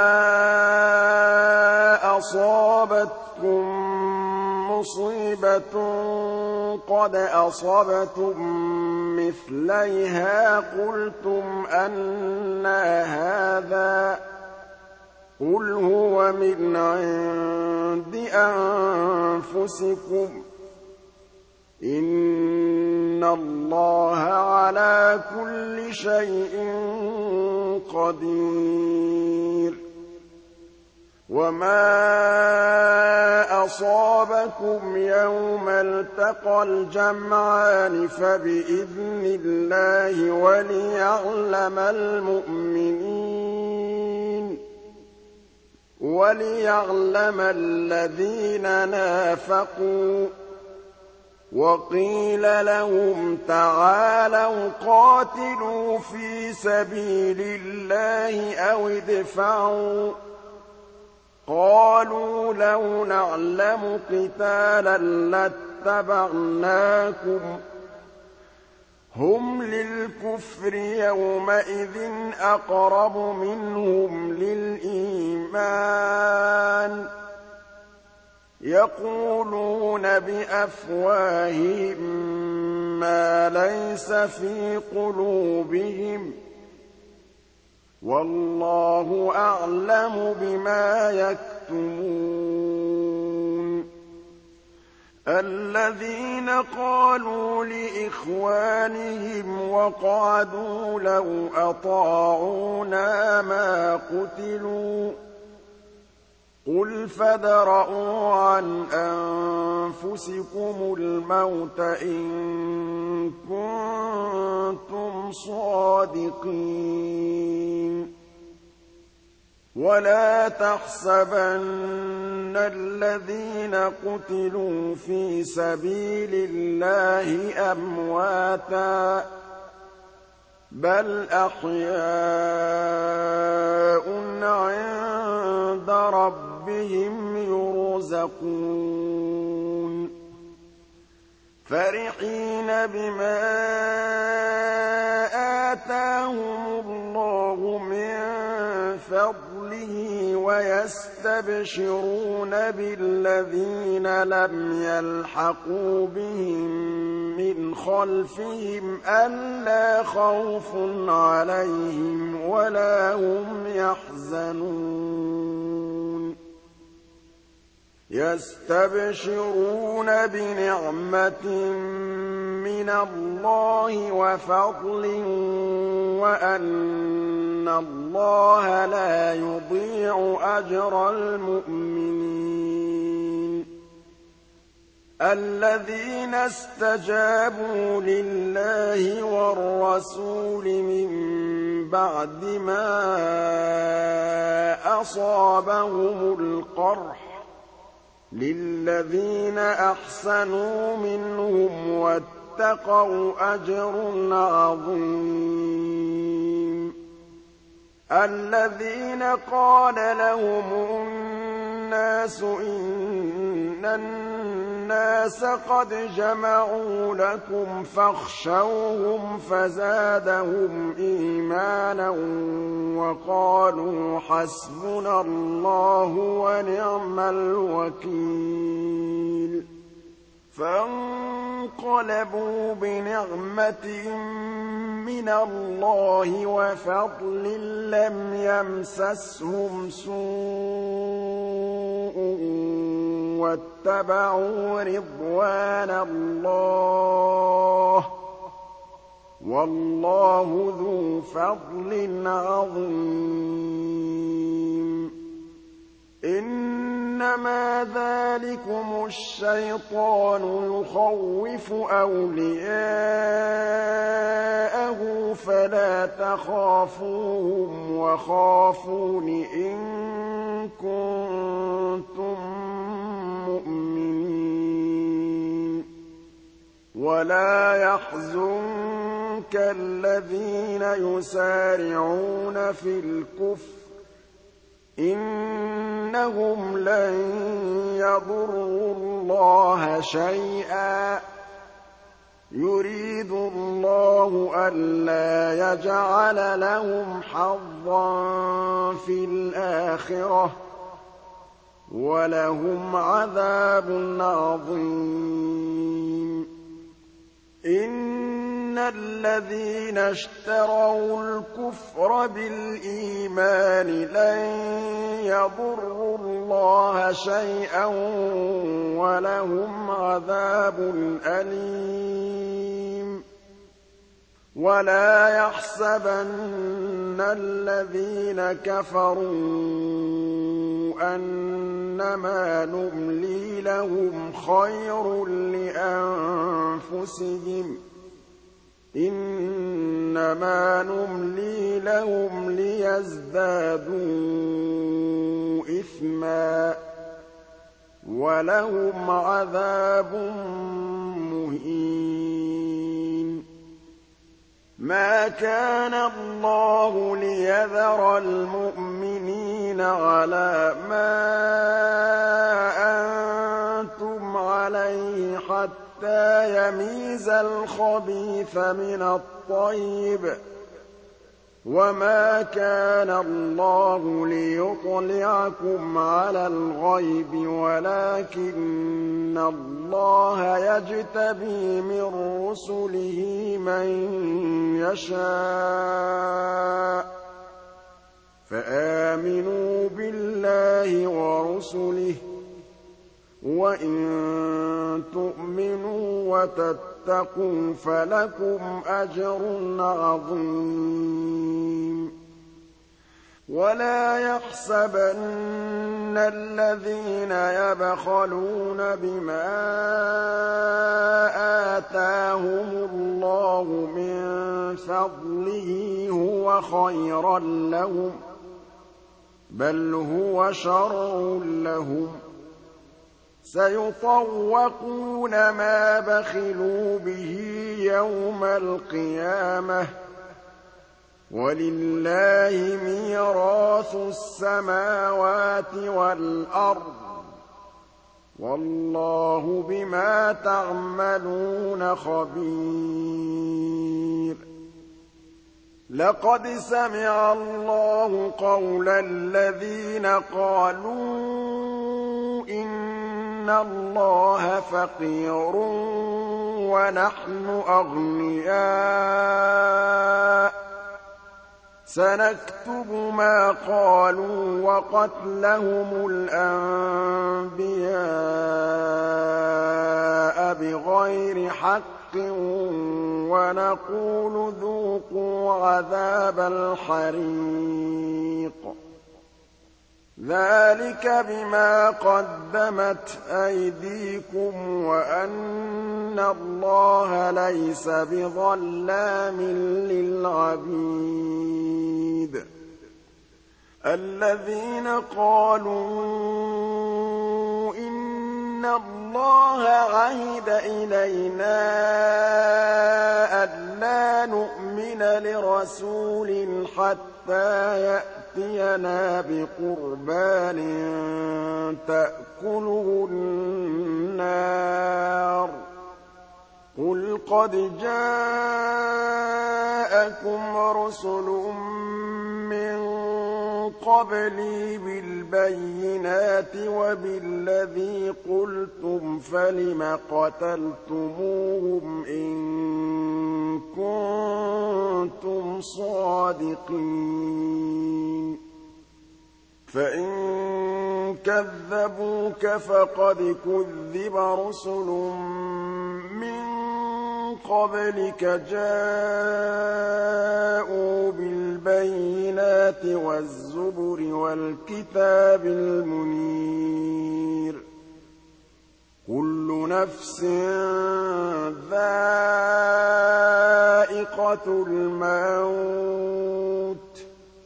أَصَابَتْكُم مُّصِيبَةٌ قَدْ أَصَبْتُم مِّثْلَيْهَا قُلْتُمْ أَنَّىٰ هَٰذَا ۖ قُلْ هُوَ مِنْ عِندِ أَنفُسِكُمْ ۗ إِنَّ اللَّهَ عَلَىٰ كُلِّ شَيْءٍ قَدِيرٌ وَمَا أَصَابَكُمْ يَوْمَ الْتَقَى الْجَمْعَانِ فَبِإِذْنِ اللَّهِ وَلِيَعْلَمَ الَّذِينَ نَافَقُوا ۚ وَقِيلَ لَهُمْ تَعَالَوْا قَاتِلُوا فِي سَبِيلِ اللَّهِ أَوِ ادْفَعُوا ۖ قَالُوا لَوْ نَعْلَمُ قِتَالًا لَّاتَّبَعْنَاكُمْ ۗ هُمْ لِلْكُفْرِ يَوْمَئِذٍ أَقْرَبُ مِنْهُمْ لِلْإِيمَانِ ۚ يَقُولُونَ بِأَفْوَاهِهِم مَّا لَيْسَ فِي قُلُوبِهِمْ ۗ وَاللَّهُ أَعْلَمُ بِمَا يَكْتُمُونَ الَّذِينَ قَالُوا لِإِخْوَانِهِمْ وَقَعَدُوا لَوْ أَطَاعُونَا مَا قُتِلُوا ۗ قُلْ فَادْرَءُوا عَنْ أَنفُسِكُمُ الْمَوْتَ إِن كُنتُمْ صَادِقِينَ وَلَا تَحْسَبَنَّ الَّذِينَ قُتِلُوا فِي سَبِيلِ اللَّهِ أَمْوَاتًا ۚ بَلْ أَحْيَاءٌ عِندَ رَبِّهِمْ يُرْزَقُونَ فَرِحِينَ بِمَا آتَاهُمُ اللَّهُ مِن فَضْلِهِ وَيَسْتَبْشِرُونَ بِالَّذِينَ لَمْ يَلْحَقُوا بِهِم مِّنْ خَلْفِهِمْ أَلَّا خَوْفٌ عَلَيْهِمْ وَلَا هُمْ يَحْزَنُونَ يَسْتَبْشِرُونَ بِنِعْمَةٍ مِّنَ اللَّهِ وَفَضْلٍ وَأَنَّ اللَّهَ لَا يُضِيعُ أَجْرَ الْمُؤْمِنِينَ الَّذِينَ اسْتَجَابُوا لِلَّهِ وَالرَّسُولِ مِن بَعْدِ مَا أَصَابَهُمُ الْقَرْحُ ۚ لِلَّذِينَ أَحْسَنُوا مِنْهُمْ وَاتَّقَوْا أَجْرٌ عَظِيمٌ الَّذِينَ قَالَ لَهُمُ النَّاسُ إِنَّ النَّاسَ قَدْ جَمَعُوا لَكُمْ فَاخْشَوْهُمْ فَزَادَهُمْ إِيمَانًا وَقَالُوا حَسْبُنَا اللَّهُ وَنِعْمَ الْوَكِيلُ فَانقَلَبُوا بِنِعْمَةٍ مِّنَ اللَّهِ وَفَضْلٍ لَّمْ يَمْسَسْهُمْ سُوءٌ وَاتَّبَعُوا رِضْوَانَ اللَّهِ ۗ وَاللَّهُ ذُو فَضْلٍ عَظِيمٍ إِنَّمَا ذَٰلِكُمُ الشَّيْطَانُ يُخَوِّفُ أَوْلِيَاءَهُ فَلَا تَخَافُوهُمْ وَخَافُونِ إِن كُنتُم مُّؤْمِنِينَ وَلَا يَحْزُنكَ الَّذِينَ يُسَارِعُونَ فِي الْكُفْرِ إِنَّهُمْ لَن يَضُرُّوا اللَّهَ شَيْئًا ۗ يُرِيدُ اللَّهُ أَلَّا يَجْعَلَ لَهُمْ حَظًّا فِي الْآخِرَةِ ۖ وَلَهُمْ عَذَابٌ عَظِيمٌ إِنَّ الَّذِينَ اشْتَرَوُا الْكُفْرَ بِالْإِيمَانِ لَن يَضُرُّوا اللَّهَ شَيْئًا وَلَهُمْ عَذَابٌ أَلِيمٌ وَلَا يَحْسَبَنَّ الَّذِينَ كَفَرُوا أَنَّمَا نُمْلِي لَهُمْ خَيْرٌ لِّأَنفُسِهِمْ ۚ إِنَّمَا نُمْلِي لَهُمْ لِيَزْدَادُوا إِثْمًا ۚ وَلَهُمْ عَذَابٌ مُّهِينٌ مَا كَانَ اللَّهُ لِيَذَرَ الْمُؤْمِنِينَ عَلَىٰ مَا أَنتُمْ عَلَيْهِ حَتَّىٰ يَمِيزَ الْخَبِيثَ مِنَ الطَّيِّبِ ۗ وَمَا كَانَ اللَّهُ لِيُطْلِعَكُمْ عَلَى الْغَيْبِ وَلَٰكِنَّ اللَّهَ يَجْتَبِي مِن رُّسُلِهِ مَن يَشَاءُ ۖ فَآمِنُوا بِاللَّهِ وَرُسُلِهِ ۚ وَإِن تُؤْمِنُوا وَتَتَّقُوا فَلَكُمْ أَجْرٌ عَظِيمٌ وَلَا يَحْسَبَنَّ الَّذِينَ يَبْخَلُونَ بِمَا آتَاهُمُ اللَّهُ مِن فَضْلِهِ هُوَ خَيْرًا لَّهُم ۖ بَلْ هُوَ شَرٌّ لَّهُمْ ۖ سَيُطَوَّقُونَ مَا بَخِلُوا بِهِ يَوْمَ الْقِيَامَةِ ۗ وَلِلَّهِ مِيرَاثُ السَّمَاوَاتِ وَالْأَرْضِ ۗ وَاللَّهُ بِمَا تَعْمَلُونَ خَبِيرٌ لَّقَدْ سَمِعَ اللَّهُ قَوْلَ الَّذِينَ قَالُوا إِنَّ اللَّهَ فَقِيرٌ وَنَحْنُ أَغْنِيَاءُ ۘ سَنَكْتُبُ مَا قَالُوا وَقَتْلَهُمُ الْأَنبِيَاءَ بِغَيْرِ حَقٍّ وَنَقُولُ ذُوقُوا عَذَابَ الْحَرِيقِ ذَٰلِكَ بِمَا قَدَّمَتْ أَيْدِيكُمْ وَأَنَّ اللَّهَ لَيْسَ بِظَلَّامٍ لِّلْعَبِيدِ الَّذِينَ قَالُوا إِنَّ اللَّهَ عَهِدَ إِلَيْنَا أَلَّا نُؤْمِنَ لِرَسُولٍ حَتَّىٰ يَأْتِيَنَا بِقُرْبَانٍ تَأْكُلُهُ النَّارُ ۗ قُلْ قَدْ جَاءَكُمْ رُسُلٌ مِّن قَبْلِي بِالْبَيِّنَاتِ وَبِالَّذِي قُلْتُمْ فَلِمَ قَتَلْتُمُوهُمْ إِن كُنتُمْ صَادِقِينَ فَإِن كَذَّبُوكَ فَقَدْ كُذِّبَ رُسُلٌ مِّن قَبْلِكَ جَاءُوا بِالْبَيِّنَاتِ وَالزُّبُرِ وَالْكِتَابِ الْمُنِيرِ كُلُّ نَفْسٍ ذَائِقَةُ الْمَوْتِ ۖ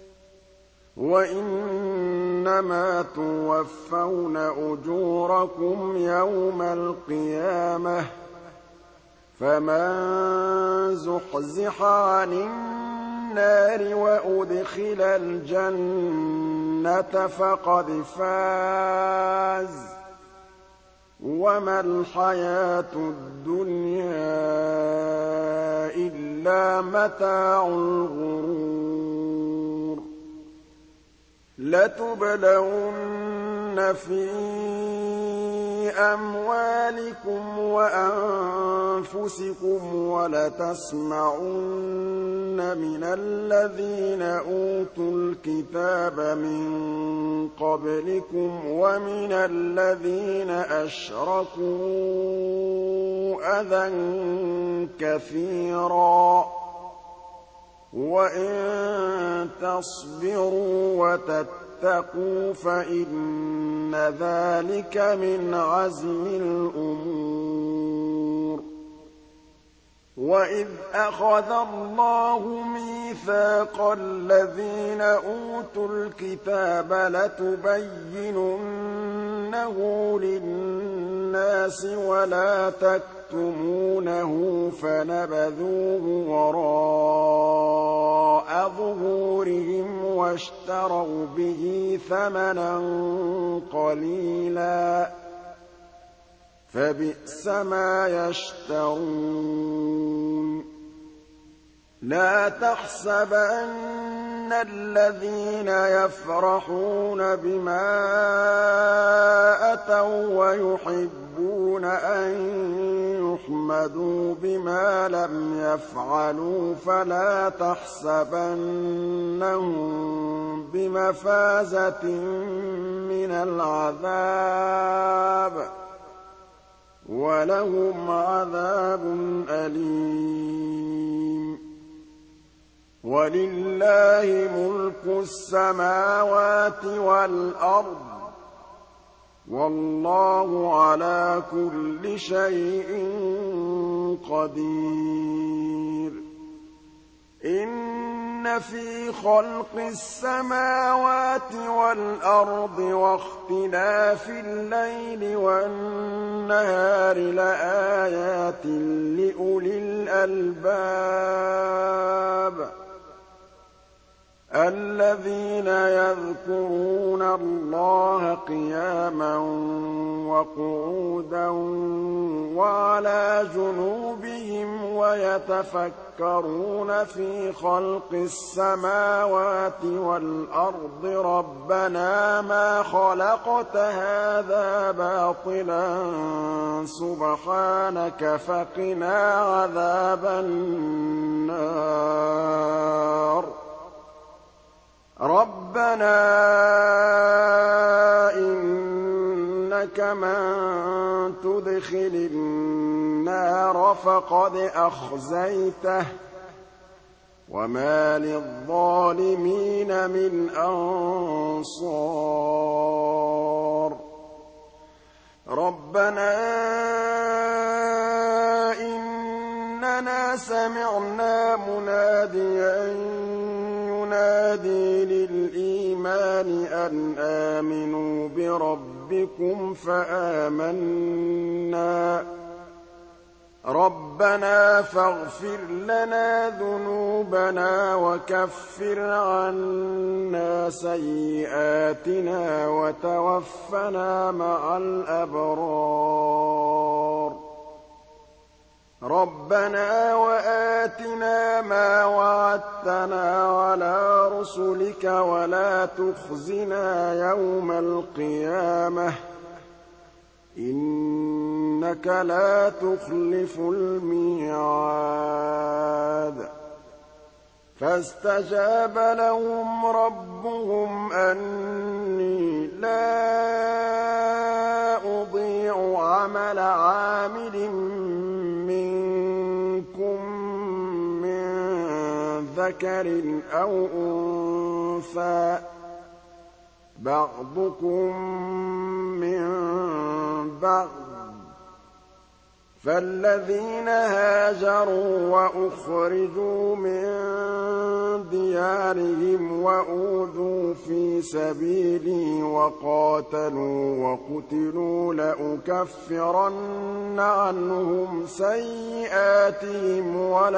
وَإِنَّمَا تُوَفَّوْنَ أُجُورَكُمْ يَوْمَ الْقِيَامَةِ ۖ فَمَن زُحْزِحَ عَنِ النَّارِ وَأُدْخِلَ الْجَنَّةَ فَقَدْ فَازَ ۗ وَمَا الْحَيَاةُ الدُّنْيَا إِلَّا مَتَاعُ الْغُرُورِ لَتُبْلَوُنَّ فِي أَمْوَالِكُمْ وَأَنفُسِكُمْ وَلَتَسْمَعُنَّ مِنَ الَّذِينَ أُوتُوا الْكِتَابَ مِن قَبْلِكُمْ وَمِنَ الَّذِينَ أَشْرَكُوا أَذًى كَثِيرًا ۚ وَإِن تَصْبِرُوا وَتَتَّقُوا فَإِنَّ ذَٰلِكَ مِنْ عَزْمِ الْأُمُورِ وَإِذْ أَخَذَ اللَّهُ مِيثَاقَ الَّذِينَ أُوتُوا الْكِتَابَ لَتُبَيِّنُنَّهُ لِلنَّاسِ وَلَا تَكْتُمُونَهُ فَنَبَذُوهُ وَرَاءَ ظُهُورِهِمْ وَاشْتَرَوْا بِهِ ثَمَنًا قَلِيلًا ۖ فَبِئْسَ مَا يَشْتَرُونَ لَا تَحْسَبَنَّ الَّذِينَ يَفْرَحُونَ بِمَا أَتَوا وَّيُحِبُّونَ أَن يُحْمَدُوا بِمَا لَمْ يَفْعَلُوا فَلَا تَحْسَبَنَّهُم بِمَفَازَةٍ مِّنَ الْعَذَابِ ۖ وَلَهُمْ عَذَابٌ أَلِيمٌ وَلِلَّهِ مُلْكُ السَّمَاوَاتِ وَالْأَرْضِ ۗ وَاللَّهُ عَلَىٰ كُلِّ شَيْءٍ قَدِيرٌ إِنَّ فِي خَلْقِ السَّمَاوَاتِ وَالْأَرْضِ وَاخْتِلَافِ اللَّيْلِ وَالنَّهَارِ لَآيَاتٍ لِّأُولِي الْأَلْبَابِ الَّذِينَ يَذْكُرُونَ اللَّهَ قِيَامًا وَقُعُودًا وَعَلَىٰ جُنُوبِهِمْ وَيَتَفَكَّرُونَ فِي خَلْقِ السَّمَاوَاتِ وَالْأَرْضِ رَبَّنَا مَا خَلَقْتَ هَٰذَا بَاطِلًا سُبْحَانَكَ فَقِنَا عَذَابَ النَّارِ رَبَّنَا إِنَّكَ مَن تُدْخِلِ النَّارَ فَقَدْ أَخْزَيْتَهُ ۖ وَمَا لِلظَّالِمِينَ مِنْ أَنصَارٍ رَبَّنَا إِنَّنَا سَمِعْنَا مُنَادِيًا يُنَادِي لِلْإِيمَانِ أَنْ آمِنُوا بِرَبِّكُمْ فَآمَنَّا ۚ رَبَّنَا فَاغْفِرْ لَنَا ذُنُوبَنَا وَكَفِّرْ عَنَّا سَيِّئَاتِنَا وَتَوَفَّنَا مَعَ الْأَبْرَارِ رَبَّنَا وَآتِنَا مَا وَعَدتَّنَا عَلَىٰ رُسُلِكَ وَلَا تُخْزِنَا يَوْمَ الْقِيَامَةِ ۗ إِنَّكَ لَا تُخْلِفُ الْمِيعَادَ فَاسْتَجَابَ لَهُمْ رَبُّهُمْ أَنِّي لَا أُضِيعُ عَمَلَ عَامِلٍ مِّنكُم مِّن ذَكَرٍ أَوْ أُنثَىٰ ۖ بَعْضُكُم مِّن بَعْضٍ ۖ فالذين هاجروا وأخرجوا من ديارهم وأوذوا في سبيلي وقاتلوا وقتلوا لأكفرن عنهم سيئاتهم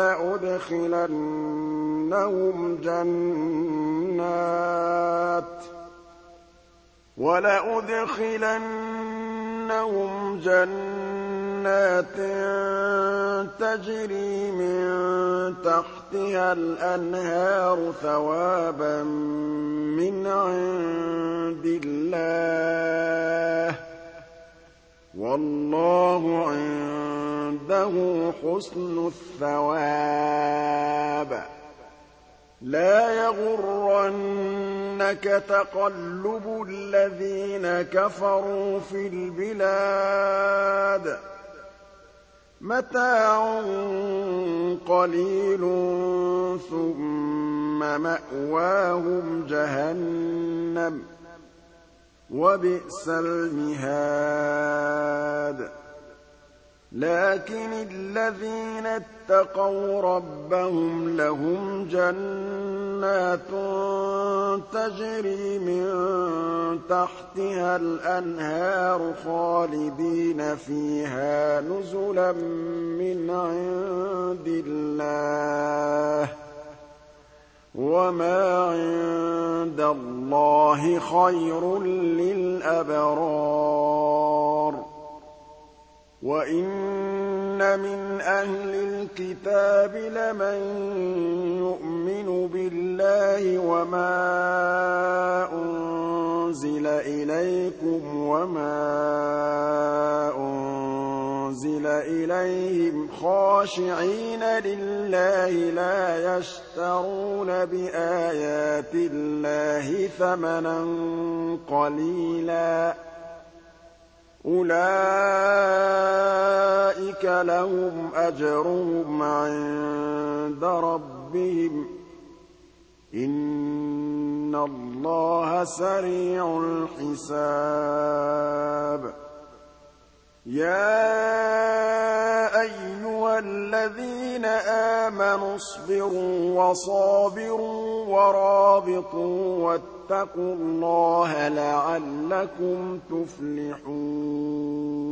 ولأدخلنهم جنات تجري من تحتها الأنهار ثوابا من عند الله والله عنده حسن الثواب لا يغرنك تقلب الذين كفروا في البلاد متاع قليل ثم مأواهم جهنم وبئس المهاد لكن الذين اتقوا ربهم لهم جنات تجري من تحتها الأنهار خالدين فيها نزلا من عند الله وما عند الله خير للأبرار وَإِنَّ مِنْ أَهْلِ الْكِتَابِ لَمَن يُؤْمِنُ بِاللَّهِ وَمَا أُنزِلَ إِلَيْكُمْ وَمَا أُنزِلَ إِلَيْهِمْ خَاشِعِينَ لِلَّهِ لَا يَشْتَرُونَ بِآيَاتِ اللَّهِ ثَمَنًا قَلِيلًا أُولَٰئِكَ لَهُمْ أَجْرُهُمْ عِندَ رَبِّهِمْ ۗ إِنَّ اللَّهَ سَرِيعُ الْحِسَابِ يَا أَيُّهَا الَّذِينَ آمَنُوا اصْبِرُوا وَصَابِرُوا وَرَابِطُوا وَاتَّقُوا اللَّهَ لَعَلَّكُمْ تُفْلِحُونَ